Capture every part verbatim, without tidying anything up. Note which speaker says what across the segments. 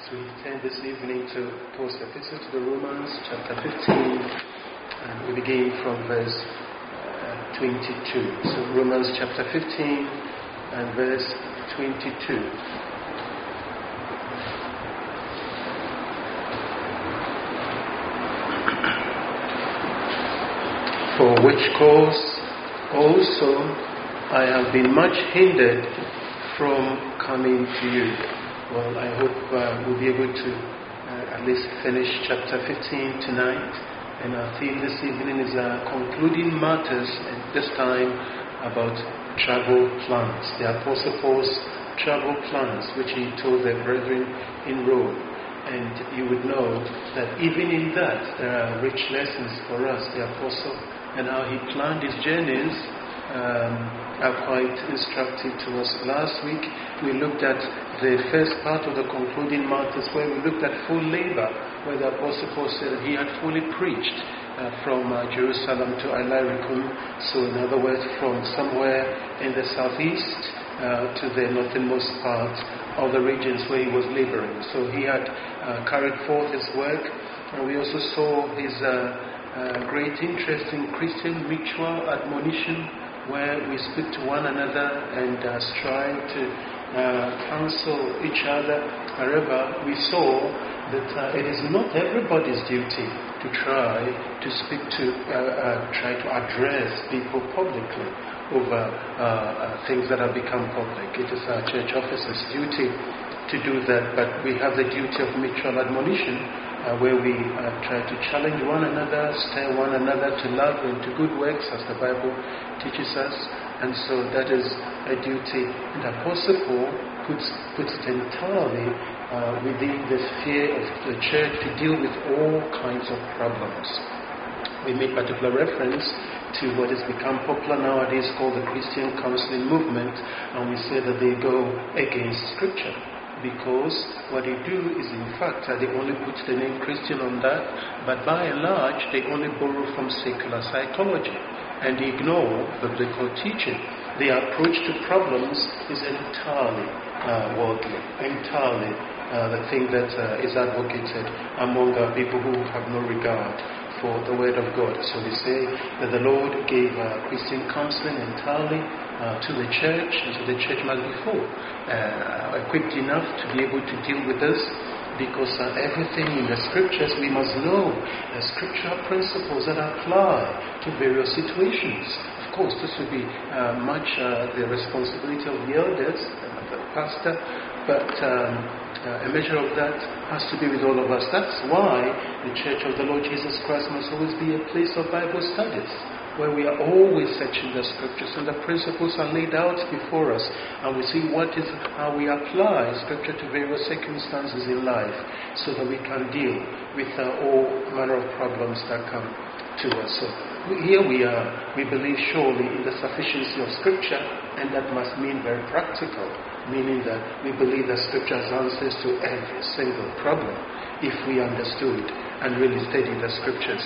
Speaker 1: So we turn this evening to Paul's Epistle to the Romans, chapter fifteen, and we begin from verse uh, twenty-two. So Romans chapter fifteen and verse twenty-two. For which cause also I have been much hindered from coming to you. Well, I hope uh, we'll be able to uh, at least finish chapter fifteen tonight. And our theme this evening is uh, concluding matters, at this time about travel plans. The Apostle Paul's travel plans, which he told the brethren in Rome. And you would know that even in that, there are rich lessons for us. The Apostle and how he planned his journeys um, are quite instructive to us. Last week, we looked at the first part of the concluding matters, where we looked at full labor, where the Apostle Paul said that he had fully preached uh, from uh, Jerusalem to Illyricum. So, in other words, from somewhere in the southeast uh, to the northernmost part of the regions where he was laboring. So, he had uh, carried forth his work, and we also saw his uh, Uh, great interest in Christian mutual admonition, where we speak to one another and uh, strive to uh, counsel each other. However, we saw that uh, it is not everybody's duty to try to speak to, uh, uh, try to address people publicly over uh, uh, things that have become public. It is our church officers' duty to do that, but we have the duty of mutual admonition, Uh, where we uh, try to challenge one another, stir one another to love and to good works, as the Bible teaches us. And so that is a duty. And the Apostle Paul puts, puts it entirely uh, within the sphere of the church to deal with all kinds of problems. We made particular reference to what has become popular nowadays called the Christian counseling movement, and we say that they go against Scripture. Because what they do is, in fact, uh, they only put the name Christian on that, but by and large, they only borrow from secular psychology and they ignore biblical teaching. Their approach to problems is entirely uh, worldly, entirely uh, the thing that uh, is advocated among uh, people who have no regard for the Word of God. So we say that the Lord gave uh, Christian counseling entirely uh, to the church, and so the church must be full, uh, equipped enough to be able to deal with this, because uh, everything in the Scriptures, we must know the scriptural principles that apply to various situations. Of course, this will be uh, much uh, the responsibility of the elders and of the pastor, but um, Uh, a measure of that has to be with all of us. That's why the Church of the Lord Jesus Christ must always be a place of Bible studies, where we are always searching the Scriptures and the principles are laid out before us, and we see what is how we apply Scripture to various circumstances in life, so that we can deal with uh, all manner of problems that come to us. So here we are, we believe surely in the sufficiency of Scripture, and that must mean very practical, meaning that we believe that Scripture has answers to every single problem if we understood and really studied the Scriptures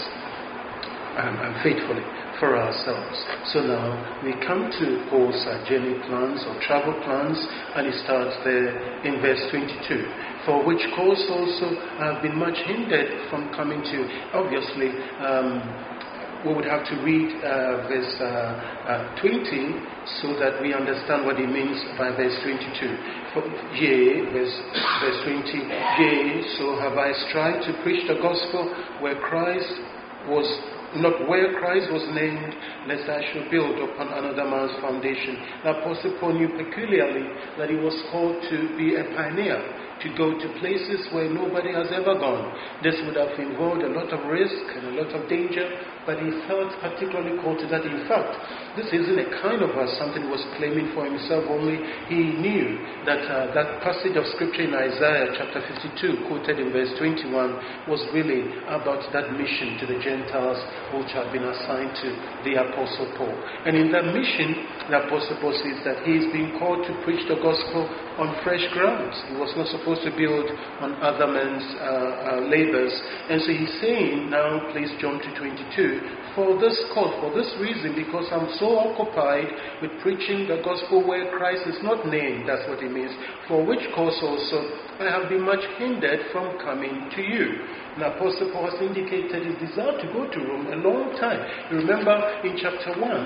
Speaker 1: um, and faithfully for ourselves. So now we come to Paul's uh, journey plans or travel plans, and he starts there in verse twenty-two. For which cause also I have been much hindered from coming to you. Obviously, um, we would have to read uh, verse uh, uh, twenty so that we understand what he means by verse twenty-two. For, yea, verse, verse twenty, yea, so have I strived to preach the gospel where Christ was not where Christ was named, lest I should build upon another man's foundation. The Apostle Paul knew peculiarly that he was called to be a pioneer, to go to places where nobody has ever gone. This would have involved a lot of risk and a lot of danger, but he felt particularly called to that. In fact, this isn't a kind of uh, something he was claiming for himself only. He knew that uh, that passage of Scripture in Isaiah chapter fifty-two, quoted in verse twenty-one, was really about that mission to the Gentiles which had been assigned to the Apostle Paul. And in that mission, the Apostle Paul says that he is being called to preach the gospel on fresh grounds. He was not supposed supposed to build on other men's uh, uh, labors. And so he's saying now, please jump to twenty-two, for this cause, for this reason, because I'm so occupied with preaching the gospel where Christ is not named, that's what it means, for which cause also I have been much hindered from coming to you. Now, Apostle Paul has indicated his desire to go to Rome a long time. You remember in chapter one,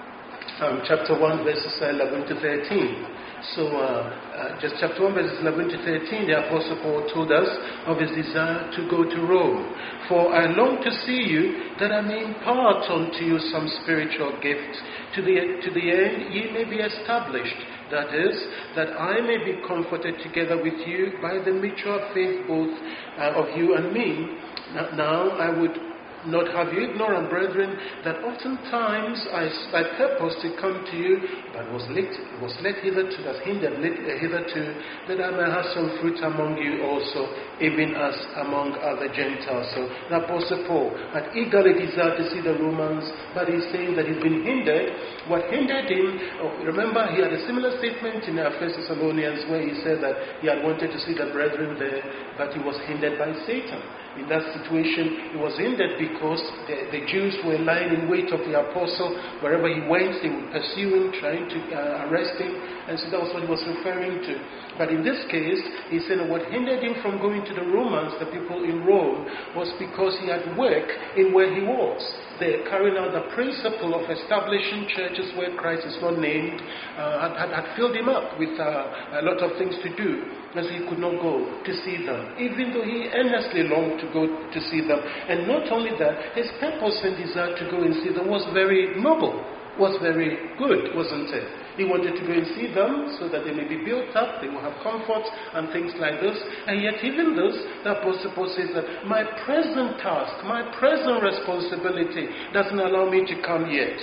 Speaker 1: um, chapter one, verses eleven to thirteen. So, uh, uh, just chapter one, verses eleven to thirteen, the Apostle Paul told us of his desire to go to Rome. For I long to see you, that I may impart unto you some spiritual gift, to the, to the end ye may be established. That is, that I may be comforted together with you by the mutual faith both uh, of you and me. Now, now I would not have you ignorant, brethren, that oftentimes I, I purpose to come to you, but was led, was led hitherto, that hindered led hitherto, that I may have some fruit among you also, even as among other Gentiles. So the Apostle Paul had eagerly desired to see the Romans, but he's saying that he's been hindered. What hindered him, oh, remember he had a similar statement in First Thessalonians where he said that he had wanted to see the brethren there, but he was hindered by Satan. In that situation, he was hindered because the, the Jews were lying in wait of the apostle. Wherever he went, they would pursue him, trying to uh, arrest him. And so that was what he was referring to. But in this case, he said that what hindered him from going to the Romans, the people in Rome, was because he had work in where he was. They carrying out the principle of establishing churches where Christ is not named, uh, had, had, had filled him up with uh, a lot of things to do, and so he could not go to see them, even though he earnestly longed to go to see them. And not only that, his purpose and desire to go and see them was very noble, was very good, wasn't it? He wanted to go and see them so that they may be built up, they will have comfort and things like this. And yet even this, the Apostle Paul says that my present task, my present responsibility doesn't allow me to come yet,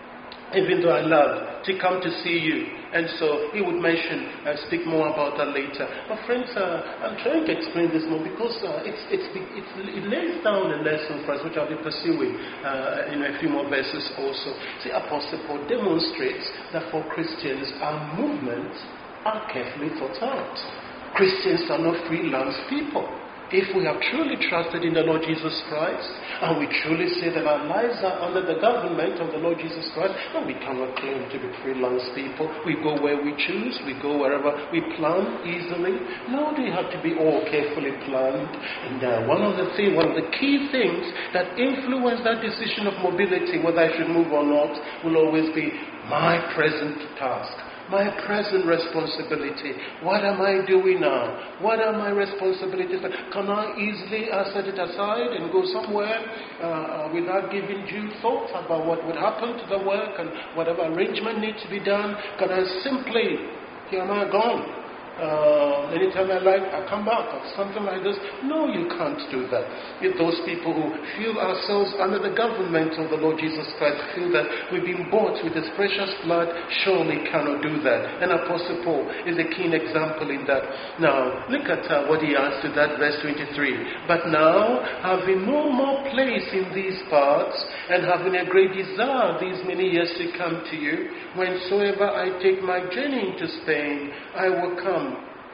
Speaker 1: even though I love to come to see you. And so he would mention, uh, speak more about that later. But friends, uh, I'm trying to explain this more because uh, it's, it's, it's, it lays down a lesson for us, which I'll be pursuing uh, in a few more verses also. See, Apostle Paul demonstrates that for Christians, our movements are carefully thought out. Christians are not freelance people. If we have truly trusted in the Lord Jesus Christ, and we truly say that our lives are under the government of the Lord Jesus Christ, then we cannot claim to be freelance people. We go where we choose, we go wherever we plan easily. No, they have to be all carefully planned. And uh, one of the thing, one of the key things that influence that decision of mobility, whether I should move or not, will always be my present task. My present responsibility. What am I doing now? What are my responsibilities? Can I easily uh, set it aside and go somewhere uh, without giving due thought about what would happen to the work and whatever arrangement needs to be done? Can I simply, here am I gone? Uh, anytime I like, I come back or something like this. No, you can't do that. If those people who feel ourselves under the government of the Lord Jesus Christ feel that we've been bought with His precious blood, surely cannot do that. And Apostle Paul is a keen example in that. Now, look at uh, what he adds to that, verse twenty-three. But now, having no more place in these parts, and having a great desire these many years to come to you, whensoever I take my journey into Spain, I will come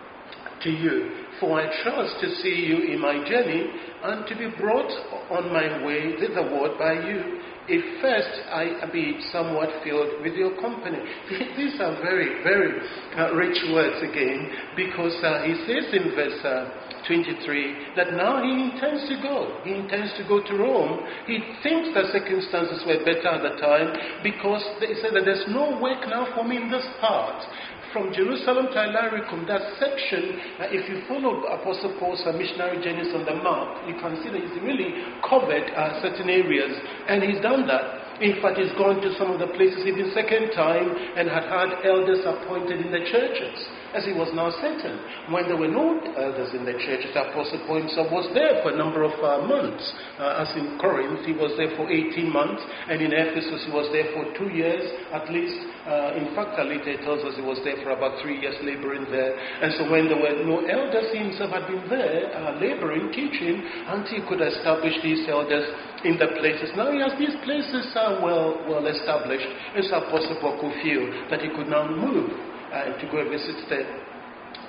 Speaker 1: to you, for I trust to see you in my journey, and to be brought on my way thitherward by you, if first I be somewhat filled with your company. These are very, very uh, rich words again, because uh, he says in verse uh, twenty-three that now he intends to go. He intends to go to Rome. He thinks the circumstances were better at the time, because they said that there's no work now for me in this part. From Jerusalem to Illyricum, that section, uh, if you follow Apostle Paul's uh, missionary journeys on the map, you can see that he's really covered uh, certain areas, and he's done that. In fact, he's gone to some of the places even second time and had had elders appointed in the churches, as he was now certain. When there were no elders in the churches, Apostle Paul himself was there for a number of uh, months. Uh, as in Corinth, he was there for eighteen months, and in Ephesus, he was there for two years at least. Uh, in fact, later it tells us he was there for about three years laboring there. And so when there were no elders, he himself had been there uh, laboring, teaching, until he could establish these elders in the places. Now he has these places uh, well, well established. And so Apostle Paul could feel that he could now move uh, to go and visit them.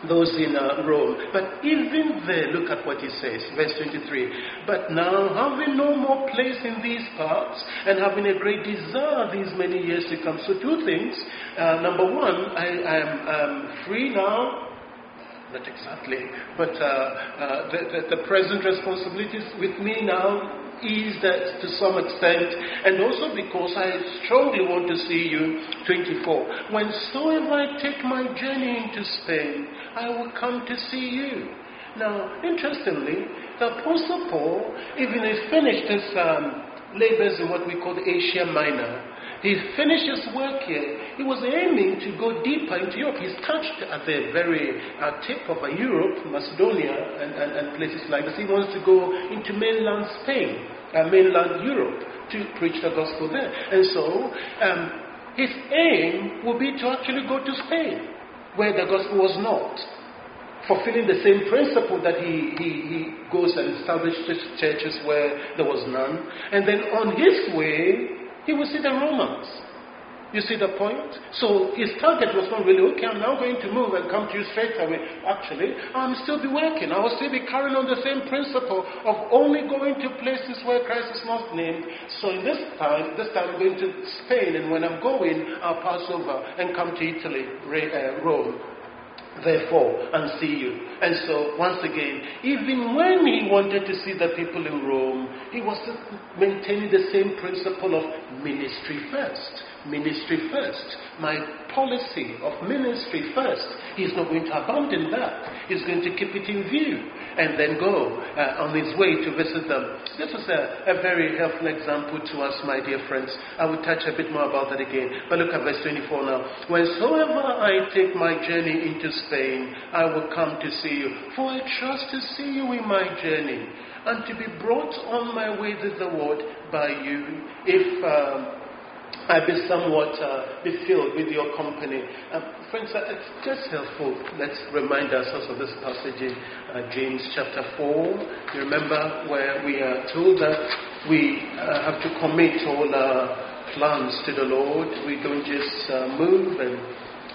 Speaker 1: those in uh, Rome. But even there, look at what he says, verse twenty-three. But now, having no more place in these parts, and having a great desire these many years to come. So two things. Uh, number one, I am um, free now. Not exactly, but uh, uh, the, the, the present responsibilities with me now is that to some extent, and also because I strongly want to see you. twenty-four. Whensoever I take my journey into Spain, I will come to see you. Now, interestingly, the Apostle Paul, even he finished his um, labors in what we call Asia Minor. He finished his work here. He was aiming to go deeper into Europe. He's touched at the very uh, tip of uh, Europe, Macedonia, and, and, and places like this. He wants to go into mainland Spain, uh, mainland Europe, to preach the gospel there. And so, um, his aim would be to actually go to Spain, where the gospel was not, fulfilling the same principle that he, he, he goes and establishes churches where there was none. And then on his way, he will see the Romans. You see the point? So his target was not really, okay, I'm now going to move and come to you straight away. Actually, I'll still be working. I will still be carrying on the same principle of only going to places where Christ is not named. So in this time, this time I'm going to Spain, and when I'm going, I'll pass over and come to Italy, Rome. Therefore, and see you. And so, once again, even when he wanted to see the people in Rome, he was maintaining the same principle of ministry first. Ministry first. My policy of ministry first. He's not going to abandon that. He's going to keep it in view and then go uh, on his way to visit them. This was a, a very helpful example to us, my dear friends. I will touch a bit more about that again. But look at verse twenty-four now. Whensoever I take my journey into Spain, I will come to see you. For I trust to see you in my journey, and to be brought on my way thitherward by you, if um, I be somewhat uh, be filled with your company. Uh, friends, uh, it's just helpful. Let's remind ourselves of this passage in uh, James chapter four. You remember where we are told that we uh, have to commit all our plans to the Lord. We don't just uh, move and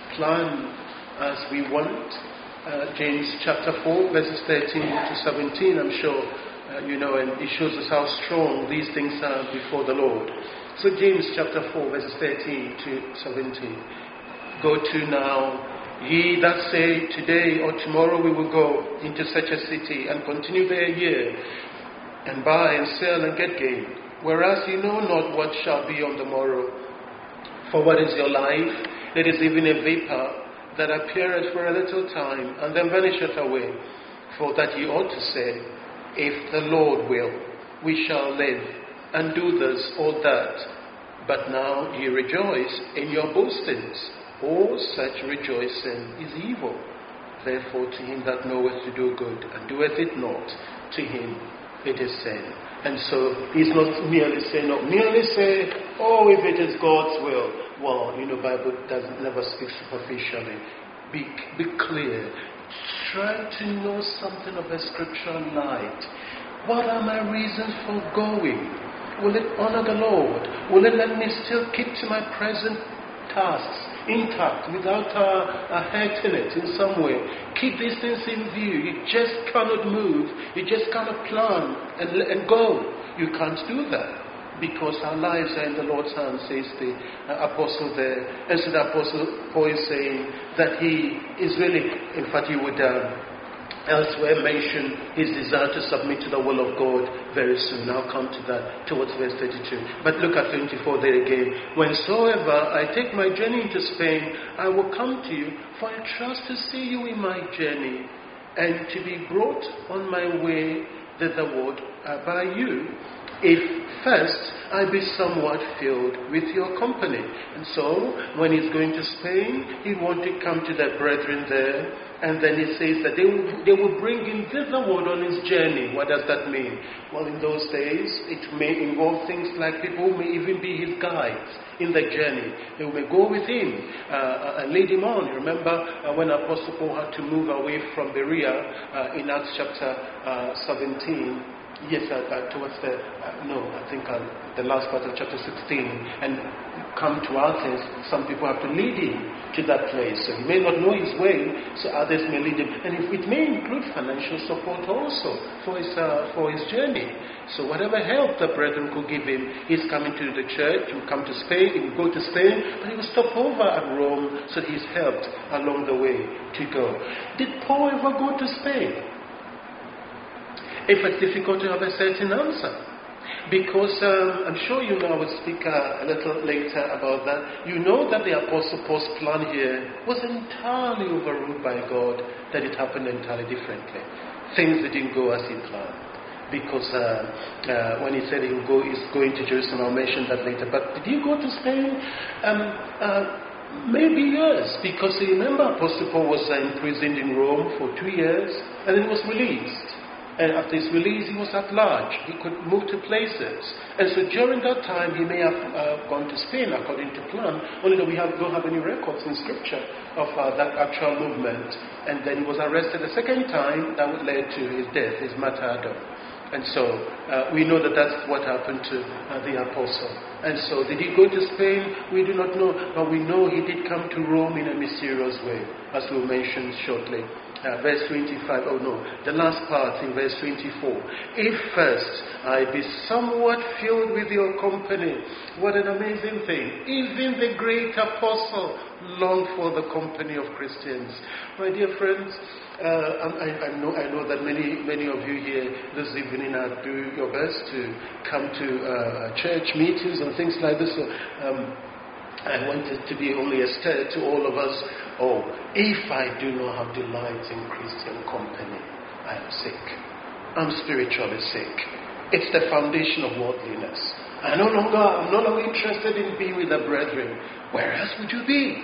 Speaker 1: plan as we want. Uh, James chapter four, verses thirteen to seventeen, I'm sure uh, you know, and it shows us how strong these things are before the Lord. So James chapter four, verses thirteen to seventeen. Go to now, ye that say, today or tomorrow we will go into such a city and continue there a year, and buy and sell and get gain, whereas you know not what shall be on the morrow. For what is your life? It is even a vapor that appeareth for a little time, and then vanisheth away. For that ye ought to say, if the Lord will, we shall live, and do this or that. But now ye rejoice in your boastings. All such rejoicing is evil. Therefore to him that knoweth to do good, and doeth it not, to him it is sin. And so he's not merely saying, not merely say, oh, if it is God's will. Well, you know, Bible does never speak superficially. Be, be clear. Try to know something of the scriptural light. What are my reasons for going? Will it honor the Lord? Will it let me still keep to my present tasks intact without a, a hurting it in some way? Keep these things in view. You just cannot move. You just cannot plan and, and go. You can't do that because our lives are in the Lord's hands, says the uh, apostle there. And so the apostle Paul is saying that he is really, in fact, you would um, elsewhere mention his desire to submit to the will of God very soon. I'll come to that towards verse thirty-two. But look at twenty-four there again. Whensoever I take my journey into Spain, I will come to you, for I trust to see you in my journey, and to be brought on my way thitherward uh, by you, if first I be somewhat filled with your company. And so, when he's going to Spain, he wanted to come to their brethren there, and then he says that they will, they will bring him thitherward on his journey. What does that mean? Well, in those days, it may involve things like people who may even be his guides in the journey. They may go with him uh, and lead him on. Remember uh, when Apostle Paul had to move away from Berea uh, in Acts chapter uh, seventeen, Yes, uh, uh, towards the, uh, no, I think uh, the last part of chapter sixteen, and come to Athens, some people have to lead him to that place. So he may not know his way, so others may lead him. And it, it may include financial support also for his, uh, for his journey. So whatever help the brethren could give him, he's coming to the church, he will come to Spain, he will go to Spain, but he will stop over at Rome, so he's helped along the way to go. Did Paul ever go to Spain? If it's difficult to have a certain answer. Because um, I'm sure you know, I will speak uh, a little later about that. You know that the Apostle Paul's plan here was entirely overruled by God, that it happened entirely differently. Things didn't go as he planned. Because uh, uh, when he said he would go, he's going to Jerusalem, I'll mention that later. But did he go to Spain? Um, uh, maybe yes, because you remember Apostle Paul was uh, imprisoned in Rome for two years, and then he was released. And after his release, he was at large. He could move to places. And so during that time, he may have uh, gone to Spain according to plan, only that we have, don't have any records in Scripture of uh, that actual movement. And then he was arrested a second time. That would lead to his death, his martyrdom. And so uh, we know that that's what happened to uh, the apostle. And so did he go to Spain? We do not know. But we know he did come to Rome in a mysterious way, as we'll mention shortly. Uh, verse twenty-five, oh no, the last part in verse twenty-four. If first I be somewhat filled with your company, what an amazing thing. Even the great apostle longed for the company of Christians. My dear friends, uh, I, I, know, I know that many many of you here this evening are doing your best to come to uh, church meetings and things like this. So, um, I want it to be only a stir to all of us. Oh, if I do not have delight in Christian company, I am sick. I'm spiritually sick. It's the foundation of worldliness. I no longer, I'm no longer interested in being with the brethren. Where else would you be?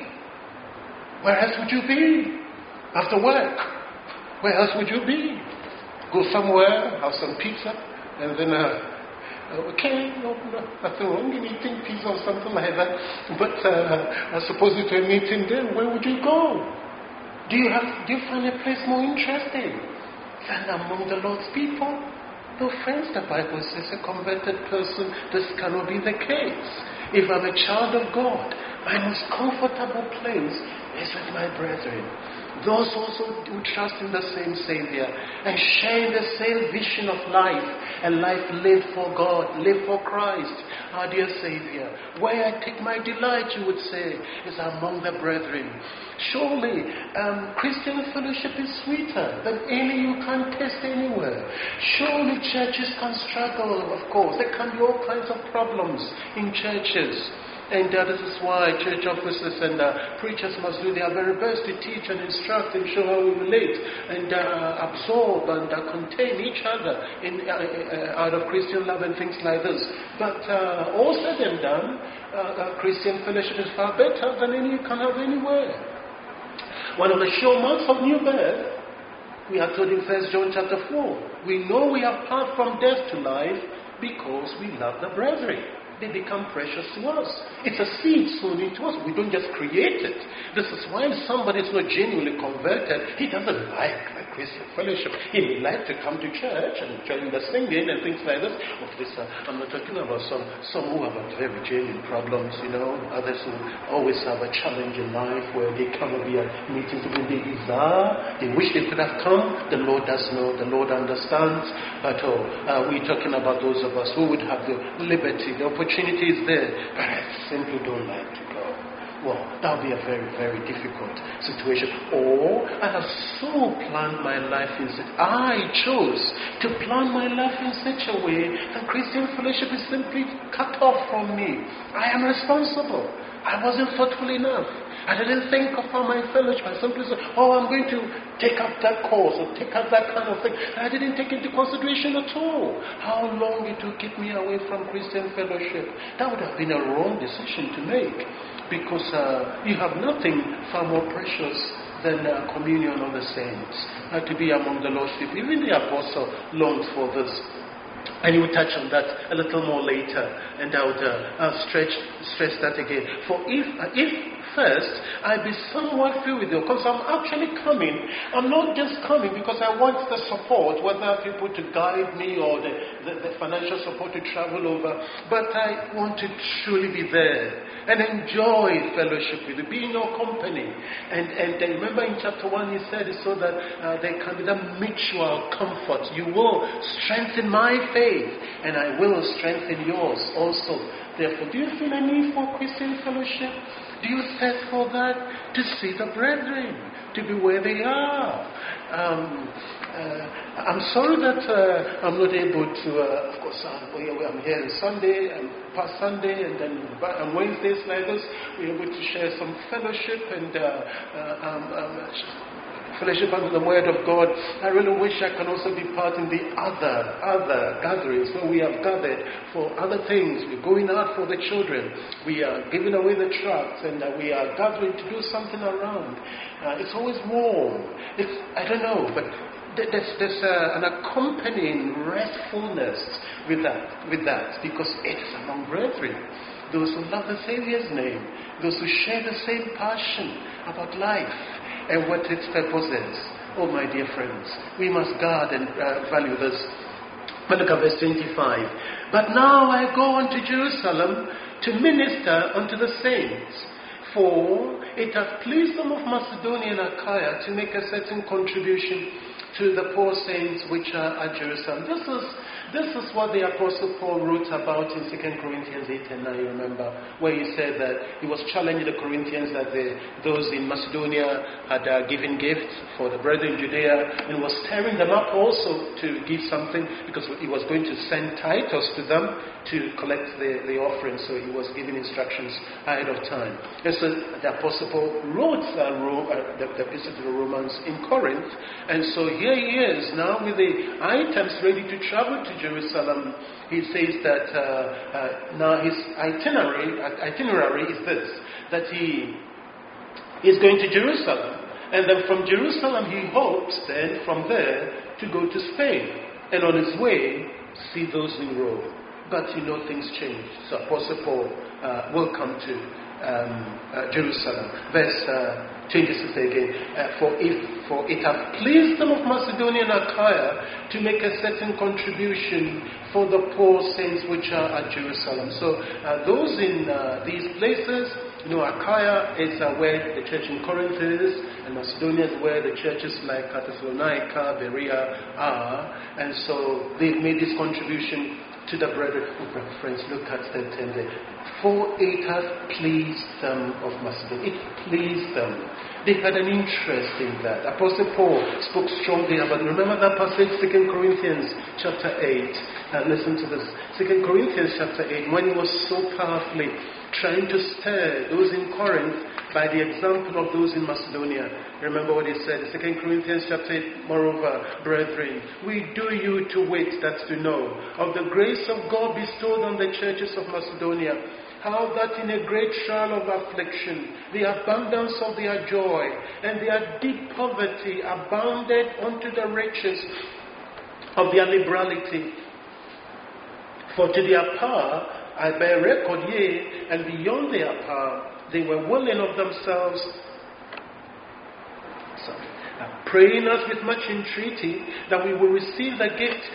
Speaker 1: Where else would you be? After work? Where else would you be? Go somewhere, have some pizza, and then uh, okay, no, no, nothing wrong in eating pizza or something like that. But uh, I suppose if you're meeting them, where would you go? Do you have? Do you find a place more interesting than among the Lord's people? No, friends, the Bible says a converted person, this cannot be the case. If I'm a child of God, my most comfortable place is with my brethren. Those also who trust in the same Savior and share in the same vision of life, a life lived for God, lived for Christ, our dear Savior. Where I take my delight, you would say, is among the brethren. Surely, um, Christian fellowship is sweeter than any you can taste anywhere. Surely, churches can struggle, of course. There can be all kinds of problems in churches. And uh, this is why church officers and uh, preachers must do their very best to teach and instruct and show how we relate and uh, absorb and uh, contain each other in, uh, uh, out of Christian love and things like this. But uh, all said and done, uh, uh, Christian fellowship is far better than any you can have anywhere. One of the sure marks of new birth, we are told in First John chapter four, we know we are passed from death to life because we love the brethren. They become precious to us. It's a seed sown into us. We don't just create it. This is why if somebody is not genuinely converted, he doesn't like the Christian fellowship. He may like to come to church and join the singing and things like this. Of this, uh, I'm not talking about some some who have very genuine problems, you know. Others who always have a challenge in life where they cannot be at meetings when they desire. They wish they could have come. The Lord does know. The Lord understands. But oh, uh, we're talking about those of us who would have the liberty, the opportunity. Opportunity is there, but I simply don't like to go. Well, that would be a very, very difficult situation. Or I have so planned my life in such I chose to plan my life in such a way that Christian fellowship is simply cut off from me. I am responsible. I wasn't thoughtful enough. I didn't think of how my fellowship. I simply said, oh, I'm going to take up that course or take up that kind of thing. And I didn't take into consideration at all how long it would keep me away from Christian fellowship. That would have been a wrong decision to make, because uh, you have nothing far more precious than uh, communion of the saints, uh, to be among the Lord's people. Even the apostle longed for this. And he will touch on that a little more later, and I would uh, uh, stretch, stress that again. For if, uh, if first I be somewhat filled with you, because I'm actually coming. I'm not just coming because I want the support, whether people to guide me or the, the, the financial support to travel over, but I want to truly be there and enjoy fellowship with you, be in your company. And, and I remember in chapter one he said so that uh, there can be that mutual comfort. You will strengthen my faith and I will strengthen yours also. Therefore, do you feel a need for Christian fellowship? Do you thirst for that? To see the brethren, to be where they are. Um, uh, I'm sorry that uh, I'm not able to, uh, of course, uh, I'm here on Sunday, and past Sunday, and then on Wednesdays like this, we're able to share some fellowship and uh, uh, um, um, fellowship under the Word of God. I really wish I can also be part in the other, other gatherings where we have gathered for other things. We're going out for the children. We are giving away the tracts, and uh, we are gathering to do something around. Uh, it's always warm. It's, I don't know, but there's, there's uh, an accompanying restfulness with that, with that, because it's among brethren. Those who love the Savior's name, those who share the same passion about life and what its purpose is. Oh, my dear friends, we must guard and uh, value this. Look at verse twenty-five. But now I go unto Jerusalem to minister unto the saints, for it hath pleased them of Macedonia and Achaia to make a certain contribution to the poor saints which are at Jerusalem. This is This is what the Apostle Paul wrote about in Second Corinthians eight and nine, remember, where he said that he was challenging the Corinthians that the, those in Macedonia had uh, given gifts for the brethren in Judea, and was stirring them up also to give something, because he was going to send Titus to them to collect the, the offering, so he was giving instructions ahead of time. And so the Apostle Paul wrote uh, Ro- uh, the, the epistle to the Romans in Corinth, and so here he is now with the items ready to travel to Jerusalem. He says that uh, uh, now his itinerary, itinerary is this, that he is going to Jerusalem, and then from Jerusalem he hopes then from there to go to Spain, and on his way see those in Rome. But you know, things change. So Apostle Paul uh, will come to um, uh, Jerusalem. Verse uh, twenty-six again. Uh, for if for it hath pleased them of Macedonia and Achaia to make a certain contribution for the poor saints which are at Jerusalem. So uh, those in uh, these places, you know, Achaia is uh, where the church in Corinth is, and Macedonia is where the churches like Thessalonica, Berea are, and so they've made this contribution to the brethren. Oh, friends, look at that ten there. For it hath pleased them of Macedonia. It pleased them. They had an interest in that. Apostle Paul spoke strongly about, remember that passage, Second Corinthians chapter eight. Uh, listen to this. Second Corinthians chapter eight, when he was so powerfully trying to stir those in Corinth by the example of those in Macedonia. Remember what he said, Second Corinthians chapter eight, moreover, brethren, we do you to wit, that's to know, of the grace of God bestowed on the churches of Macedonia, how that in a great trial of affliction, the abundance of their joy and their deep poverty abounded unto the riches of their liberality. For to their power I bear record, yea, and beyond their power, they were willing of themselves, sorry, uh, praying us with much entreaty that we will receive the gift.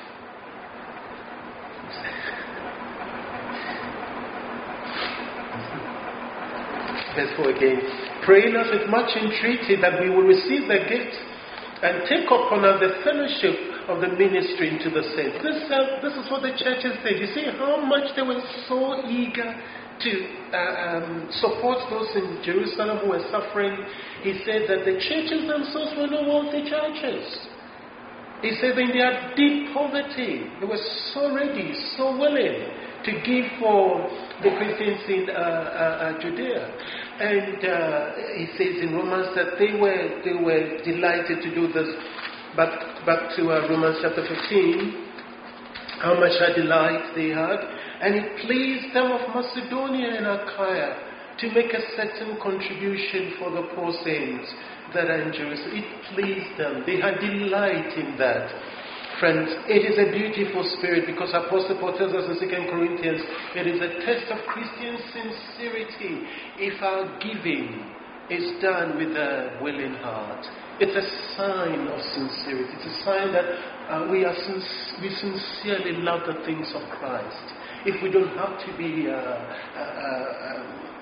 Speaker 1: Verse four again. Praying us with much entreaty that we will receive the gift and take upon us the fellowship of the ministry into the saints. This, uh, this is what the churches did. You see how much they were so eager to uh, um, support those in Jerusalem who were suffering. He said that the churches themselves were no wealthy churches. He said in their deep poverty, they were so ready, so willing to give for the Christians in uh, uh, uh, Judea. And uh, he says in Romans that they were they were delighted to do this. But back to uh, Romans chapter fifteen, how much a delight they had. And it pleased them of Macedonia and Achaia to make a certain contribution for the poor saints that are in Jerusalem. It pleased them. They had delight in that. Friends, it is a beautiful spirit because Apostle Paul tells us in Second Corinthians, it is a test of Christian sincerity if our giving is done with a willing heart. It's a sign of sincerity. It's a sign that uh, we are sin- we sincerely love the things of Christ. If we don't have to be uh, uh, uh,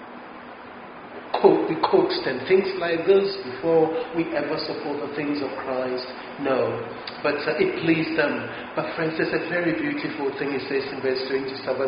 Speaker 1: co- be coaxed and things like this before we ever support the things of Christ, no. But uh, it pleased them. But friends, there's a very beautiful thing it says in verse twenty-seven.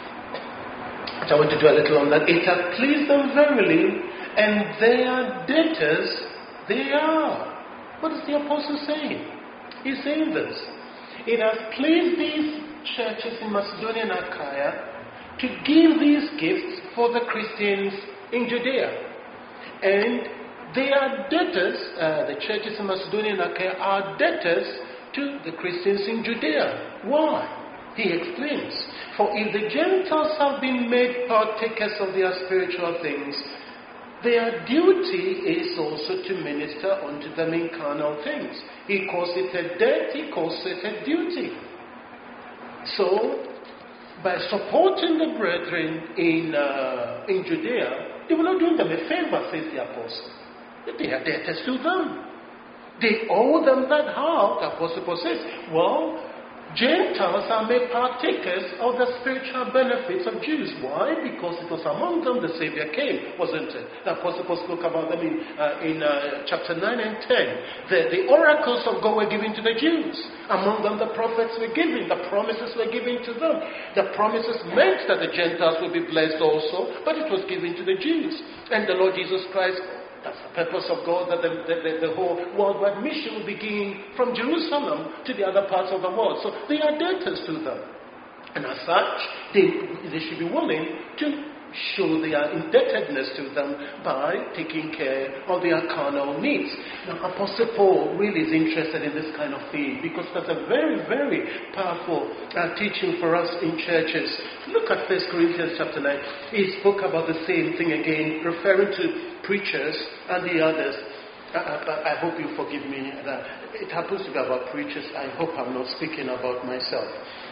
Speaker 1: I want to do a little on that. It has pleased them verily, and they are debtors. They are. What is the apostle saying? He's saying this. It has pleased these churches in Macedonia and Achaia to give these gifts for the Christians in Judea. And they are debtors, uh, the churches in Macedonia and Achaia are debtors to the Christians in Judea. Why? He explains. For if the Gentiles have been made partakers of their spiritual things, their duty is also to minister unto them in carnal things. He calls it a debt, he calls it a duty. So, by supporting the brethren in, uh, in Judea, they were not doing them a favor, says the apostle. They are debtors to them. They owe them that how? The apostle Paul says, well, Gentiles are made partakers of the spiritual benefits of Jews. Why? Because it was among them the Savior came, wasn't it? The Apostle Paul spoke about them in, uh, in uh, chapter nine and ten. The, the oracles of God were given to the Jews. Among them the prophets were given. The promises were given to them. The promises meant that the Gentiles would be blessed also, but it was given to the Jews. And the Lord Jesus Christ, that's the purpose of God, that the, the, the, the whole worldwide mission will begin from Jerusalem to the other parts of the world. So they are debtors to them. And as such, they, they should be willing to show their indebtedness to them by taking care of their carnal needs. Now, Apostle Paul really is interested in this kind of thing because that's a very, very powerful uh, teaching for us in churches. Look at First Corinthians chapter nine. He spoke about the same thing again, referring to preachers and the others. Uh, but I hope you forgive me. That it happens to be about preachers. I hope I'm not speaking about myself.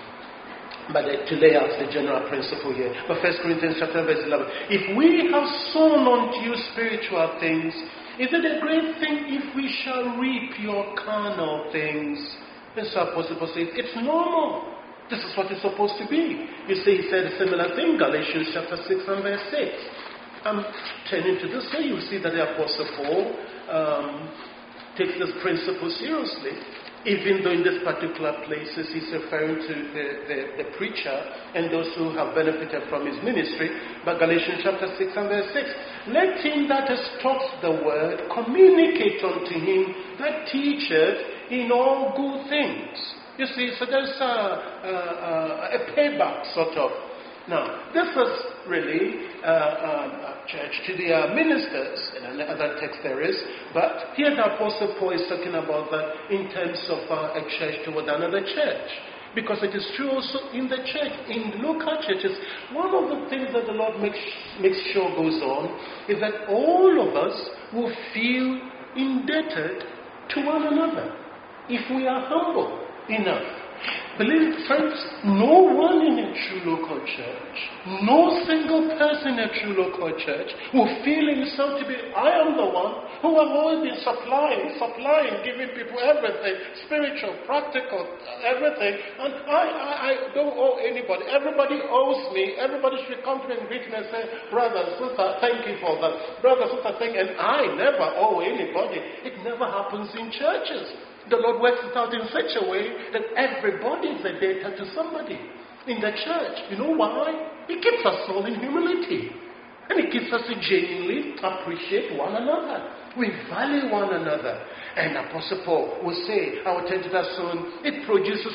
Speaker 1: But uh, to lay out the general principle here. But First Corinthians chapter verse eleven. If we have sown unto you spiritual things, is it a great thing if we shall reap your carnal things? This is what Apostle Paul says. It's normal. This is what it's supposed to be. You see, he said a similar thing, Galatians chapter six and verse six. I'm turning to this, so you see that the Apostle Paul um, takes this principle seriously. Even though in this particular places he's referring to the, the, the preacher and those who have benefited from his ministry. But Galatians chapter six and verse six. Let him that has taught the word communicate unto him that teacheth in all good things. You see, so there's a, a, a payback sort of. Now, this was really uh, um, a church to the uh, ministers, in another text there is, but here the Apostle Paul is talking about that in terms of uh, a church toward another church. Because it is true also in the church, in local churches, one of the things that the Lord makes, makes sure goes on is that all of us will feel indebted to one another if we are humble enough. Believe, friends, no one in a true local church, no single person in a true local church will feel himself to be, I am the one who have always been supplying, supplying, giving people everything, spiritual, practical, everything, and I, I, I don't owe anybody. Everybody owes me. Everybody should come to me and greet me and say, brother, sister, thank you for that. Brother, sister, thank you. And I never owe anybody. It never happens in churches. The Lord works it out in such a way that everybody is a debtor to somebody in the church. You know why? It keeps us all in humility. And it keeps us to genuinely appreciate one another. We value one another. And Apostle Paul will say, I will tell you that soon, it produces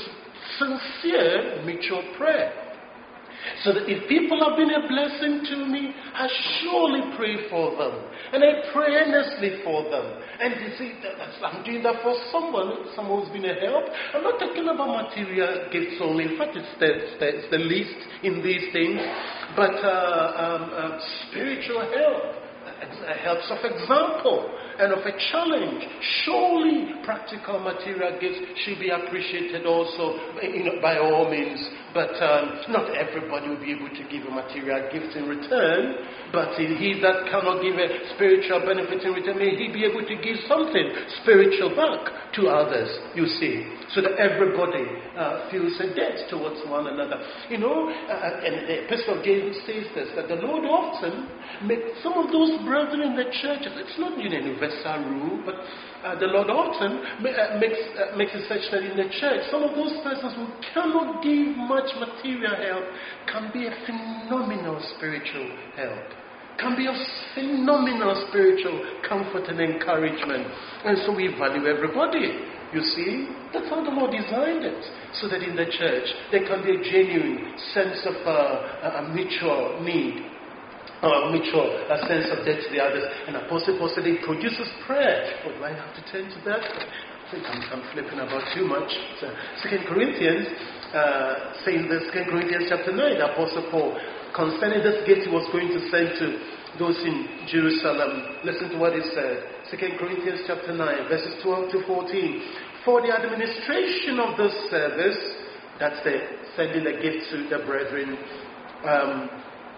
Speaker 1: sincere mutual prayer. So that if people have been a blessing to me, I surely pray for them. And I pray earnestly for them. And you see, that's, I'm doing that for someone, someone who's been a help. I'm not talking about material gifts only. In fact, it's the, it's the, it's the least in these things. But uh, um, uh, spiritual help. helps of example and of a challenge. Surely practical material gifts should be appreciated also, you know, by all means. But um, not everybody will be able to give a material gift in return. But he that cannot give a spiritual benefit in return, may he be able to give something spiritual back to others, you see, so that everybody uh, feels a debt towards one another. You know, uh, and the Epistle of James says this, that the Lord often makes some of those brethren in the churches, it's not an universal rule, but uh, the Lord often ma- uh, makes, uh, makes it such that in the church, some of those persons who cannot give much material help can be a phenomenal spiritual help. Can be of phenomenal spiritual comfort and encouragement. And so we value everybody. You see, that's how the Lord designed it. So that in the church, there can be a genuine sense of uh, a mutual need. Uh, mutual a sense of debt to the others. And Apostle Paul said it produces prayer. Oh, do I have to turn to that? I think I'm, I'm flipping about too much. So, Second Corinthians, uh, saying this, Second Corinthians chapter nine, the Apostle Paul, concerning this gift he was going to send to those in Jerusalem. Listen to what he said. Second Corinthians chapter nine, verses twelve to fourteen. For the administration of this service, that's the sending a gift to the brethren, um,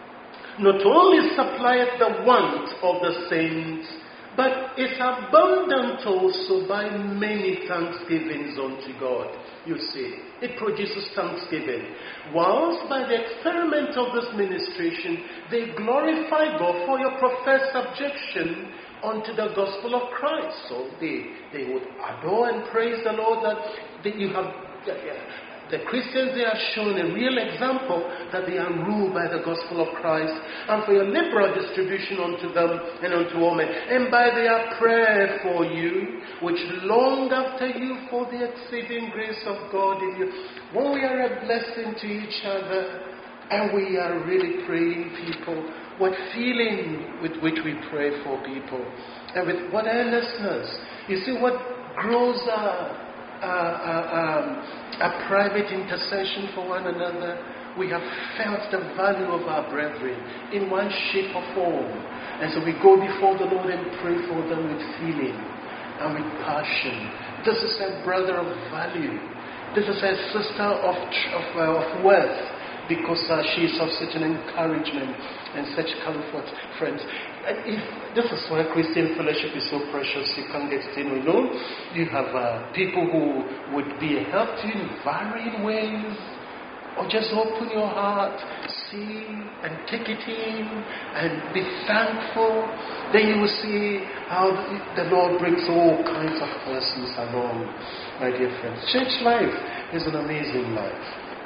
Speaker 1: not only supplieth the want of the saints, but is abundant also by many thanksgivings unto God. You see, it produces thanksgiving. Whilst by the experiment of this ministration, they glorify God for your professed subjection unto the gospel of Christ. So they, they would adore and praise the Lord that they, you have... Uh, The Christians, they are shown a real example that they are ruled by the gospel of Christ, and for your liberal distribution unto them and unto all men, and by their prayer for you, which long after you for the exceeding grace of God in you. When we are a blessing to each other, and we are really praying people, what feeling with which we pray for people, and with what earnestness. You see what grows up. Uh, uh, um, a private intercession for one another. We have felt the value of our brethren in one shape or form. And so we go before the Lord and pray for them with feeling and with passion. This is a brother of value. This is a sister of, of, uh, of worth, because uh, she is of such an encouragement and such comfort, friends. And if, this is why Christian fellowship is so precious. You can't get it, you know. You have uh, people who would be a help to you in varying ways, or just open your heart, see and take it in, and be thankful. Then you will see how the Lord brings all kinds of persons along, my dear friends. Church life is an amazing life.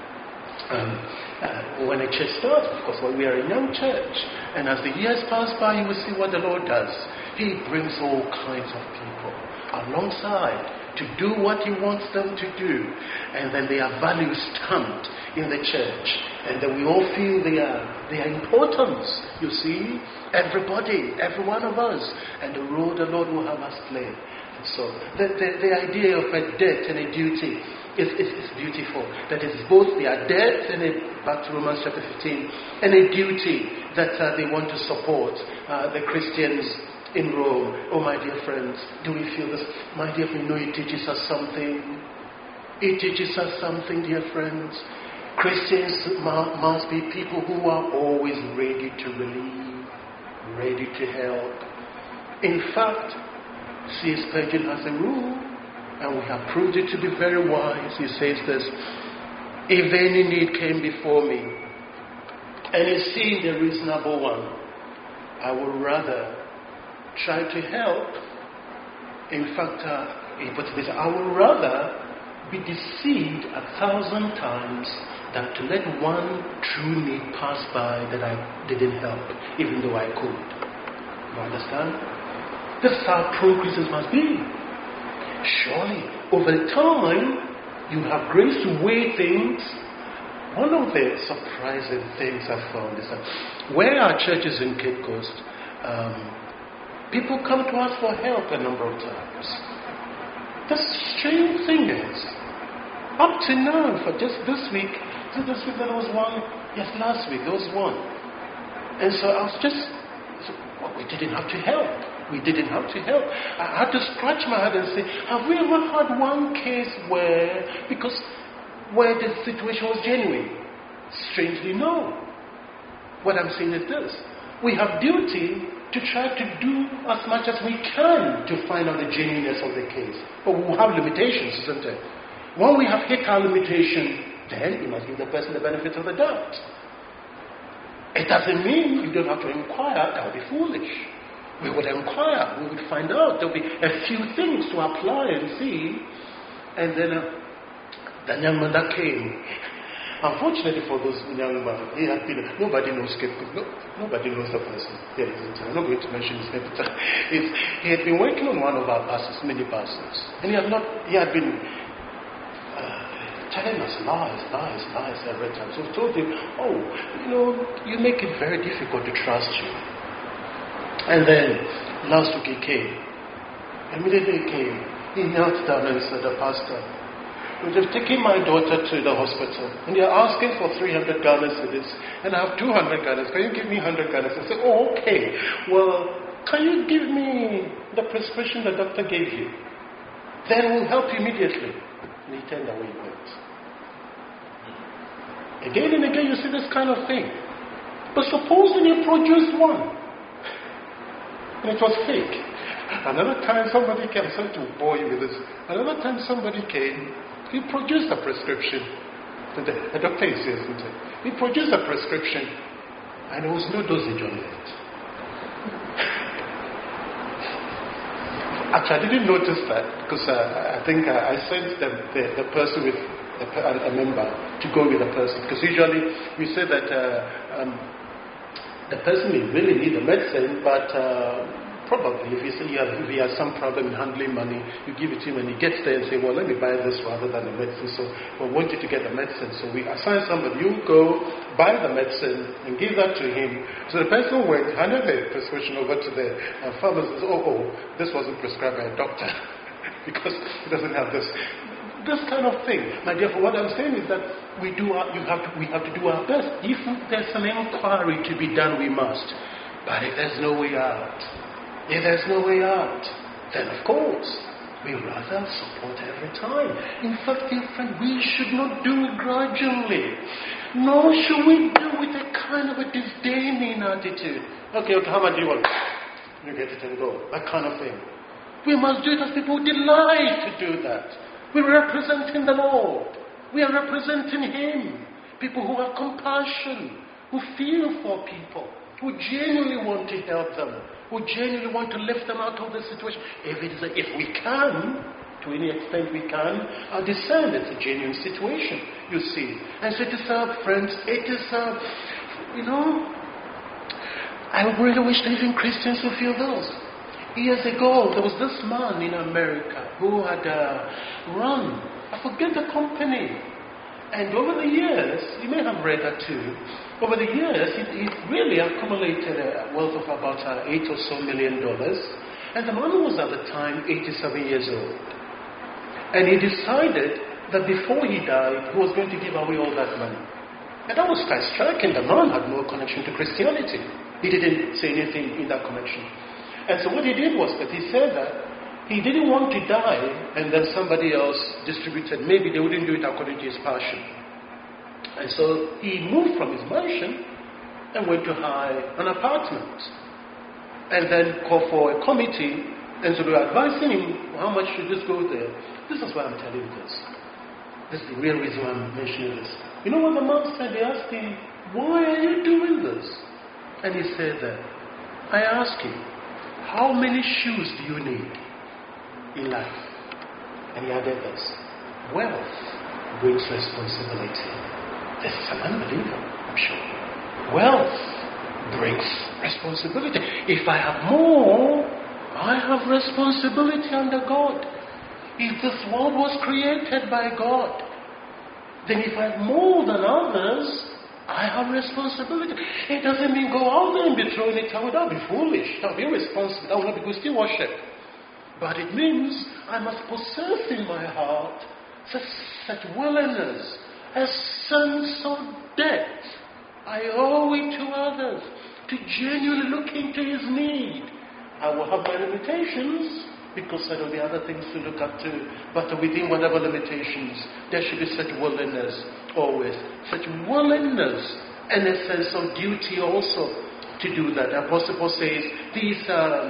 Speaker 1: Um, uh, when a church starts, of course, when we are a young church, and as the years pass by, you will see what the Lord does. He brings all kinds of people alongside to do what He wants them to do, and then their values stamped in the church, and then we all feel their their importance. You see, everybody, every one of us, and the role the Lord will have us play. So the, the, the idea of a debt and a duty is, is, is beautiful. That is both their debt, and a, back to Romans chapter fifteen, and a duty that uh, they want to support uh, the Christians in Rome. Oh, my dear friends, do we feel this? My dear friend, no, it teaches us something. It teaches us something, dear friends. Christians must be people who are always ready to relieve, ready to help. In fact, C S Spurgeon has a rule, and we have proved it to be very wise. He says this: if any need came before me, and it seemed a reasonable one, I would rather try to help. In fact, uh, he puts this: I would rather be deceived a thousand times than to let one true need pass by that I didn't help, even though I could. You understand? This is how true Christians must be. Surely, over time, you have grace to weigh things. One of the surprising things I found is that where our church is in Cape Coast, um, people come to us for help a number of times. The strange thing is, up to now, for just this week, so this week there was one, yes, last week there was one. And so I was just So, well, we didn't have to help. We didn't have to help. I had to scratch my head and say, have we ever had one case where, because where the situation was genuine? Strangely, no. What I'm saying is this. We have duty to try to do as much as we can to find out the genuineness of the case. But we will have limitations, isn't it? When we have hit our limitation, then you must give the person the benefit of the doubt. It doesn't mean you don't have to inquire. That would be foolish. We would inquire. We would find out. There will be a few things to apply and see. And then uh, the young man that came. Unfortunately for those young men, he had been, nobody knows scapegoat. No, nobody knows the person. There isn't. I'm not going to mention his name. It's, he had been working on one of our buses, many buses. And he had not, he had been uh, telling us lies, lies, lies every time. So we told him, oh, you know, you make it very difficult to trust you. And then last week he came. Immediately he came. He knelt down and said, the pastor, they've taken my daughter to the hospital and they're asking for three hundred Ghana cedis and I have two hundred Ghana. Can you give me one hundred Ghana? I said, oh, okay. Well, can you give me the prescription the doctor gave you? Then we'll help you immediately. And he turned away and went. Again and again you see this kind of thing. But supposing you produced one. And it was fake. Another time somebody came, I'm sorry to bore you with this. Another time somebody came, he produced a prescription. The, the doctor is here, isn't it? He produced a prescription, and there was no dosage on it. Actually, I didn't notice that because uh, I think uh, I sent the, the, the person with a, a member to go with the person. Because usually we say that uh, um, the person may really need the medicine, but uh, probably if you say you have, if he has some problem in handling money, you give it to him and he gets there and say, well, let me buy this rather than the medicine. So we want you to get the medicine. So we assign somebody, you go buy the medicine and give that to him. So the person went, handed the prescription over to the uh, pharmacist. Oh, oh, this wasn't prescribed by a doctor because he doesn't have this. This kind of thing. My dear, for what I'm saying is that we do our, you have to, we have to do our best. If there's an inquiry to be done, we must. But if there's no way out, if there's no way out, then of course, we rather support every time. In fact, dear friend, we should not do it grudgingly. Nor should we do it with a kind of a disdaining attitude. Okay, okay, how much do you want? You get it and go. That kind of thing. We must do it as people who delight to do that. We're representing the Lord. We are representing Him. People who have compassion, who feel for people, who genuinely want to help them, who genuinely want to lift them out of the situation. If it is a, if we can, to any extent we can, uh, discern it's a genuine situation, you see. And so it is, uh, friends, it is, uh, you know, I really wish that even Christians would feel those. Years ago, there was this man in America who had uh, run, I forget the company. And over the years, you may have read that too, over the years, he, he really accumulated a wealth of about uh, eight or so million dollars. And the man was at the time eighty-seven years old. And he decided that before he died, he was going to give away all that money. And that was quite striking. The man had no connection to Christianity. He didn't say anything in that connection. And so what he did was that he said that he didn't want to die and then somebody else distributed. Maybe they wouldn't do it according to his passion. And so he moved from his mansion and went to hire an apartment. And then called for a committee. And so they were advising him, how much should this go there? This is why I'm telling you this. This is the real reason why I'm mentioning this. You know what the man said? They asked him, why are you doing this? And he said that, I ask you, how many shoes do you need in life? And he added this. Wealth brings responsibility. This is an unbeliever, I'm sure. Wealth brings responsibility. If I have more, I have responsibility under God. If this world was created by God, then if I have more than others, I have responsibility. It doesn't mean go out there and be throwing it away. That would be foolish. That would be irresponsible. That would not be good. Still worship. But it means I must possess in my heart such, such willingness, a sense of debt. I owe it to others. to genuinely look into his need. I will have my limitations, because I know there are other things to look up to. But within whatever limitations, there should be such willingness always. Such willingness and a sense of duty also to do that. The Apostle Paul says these uh,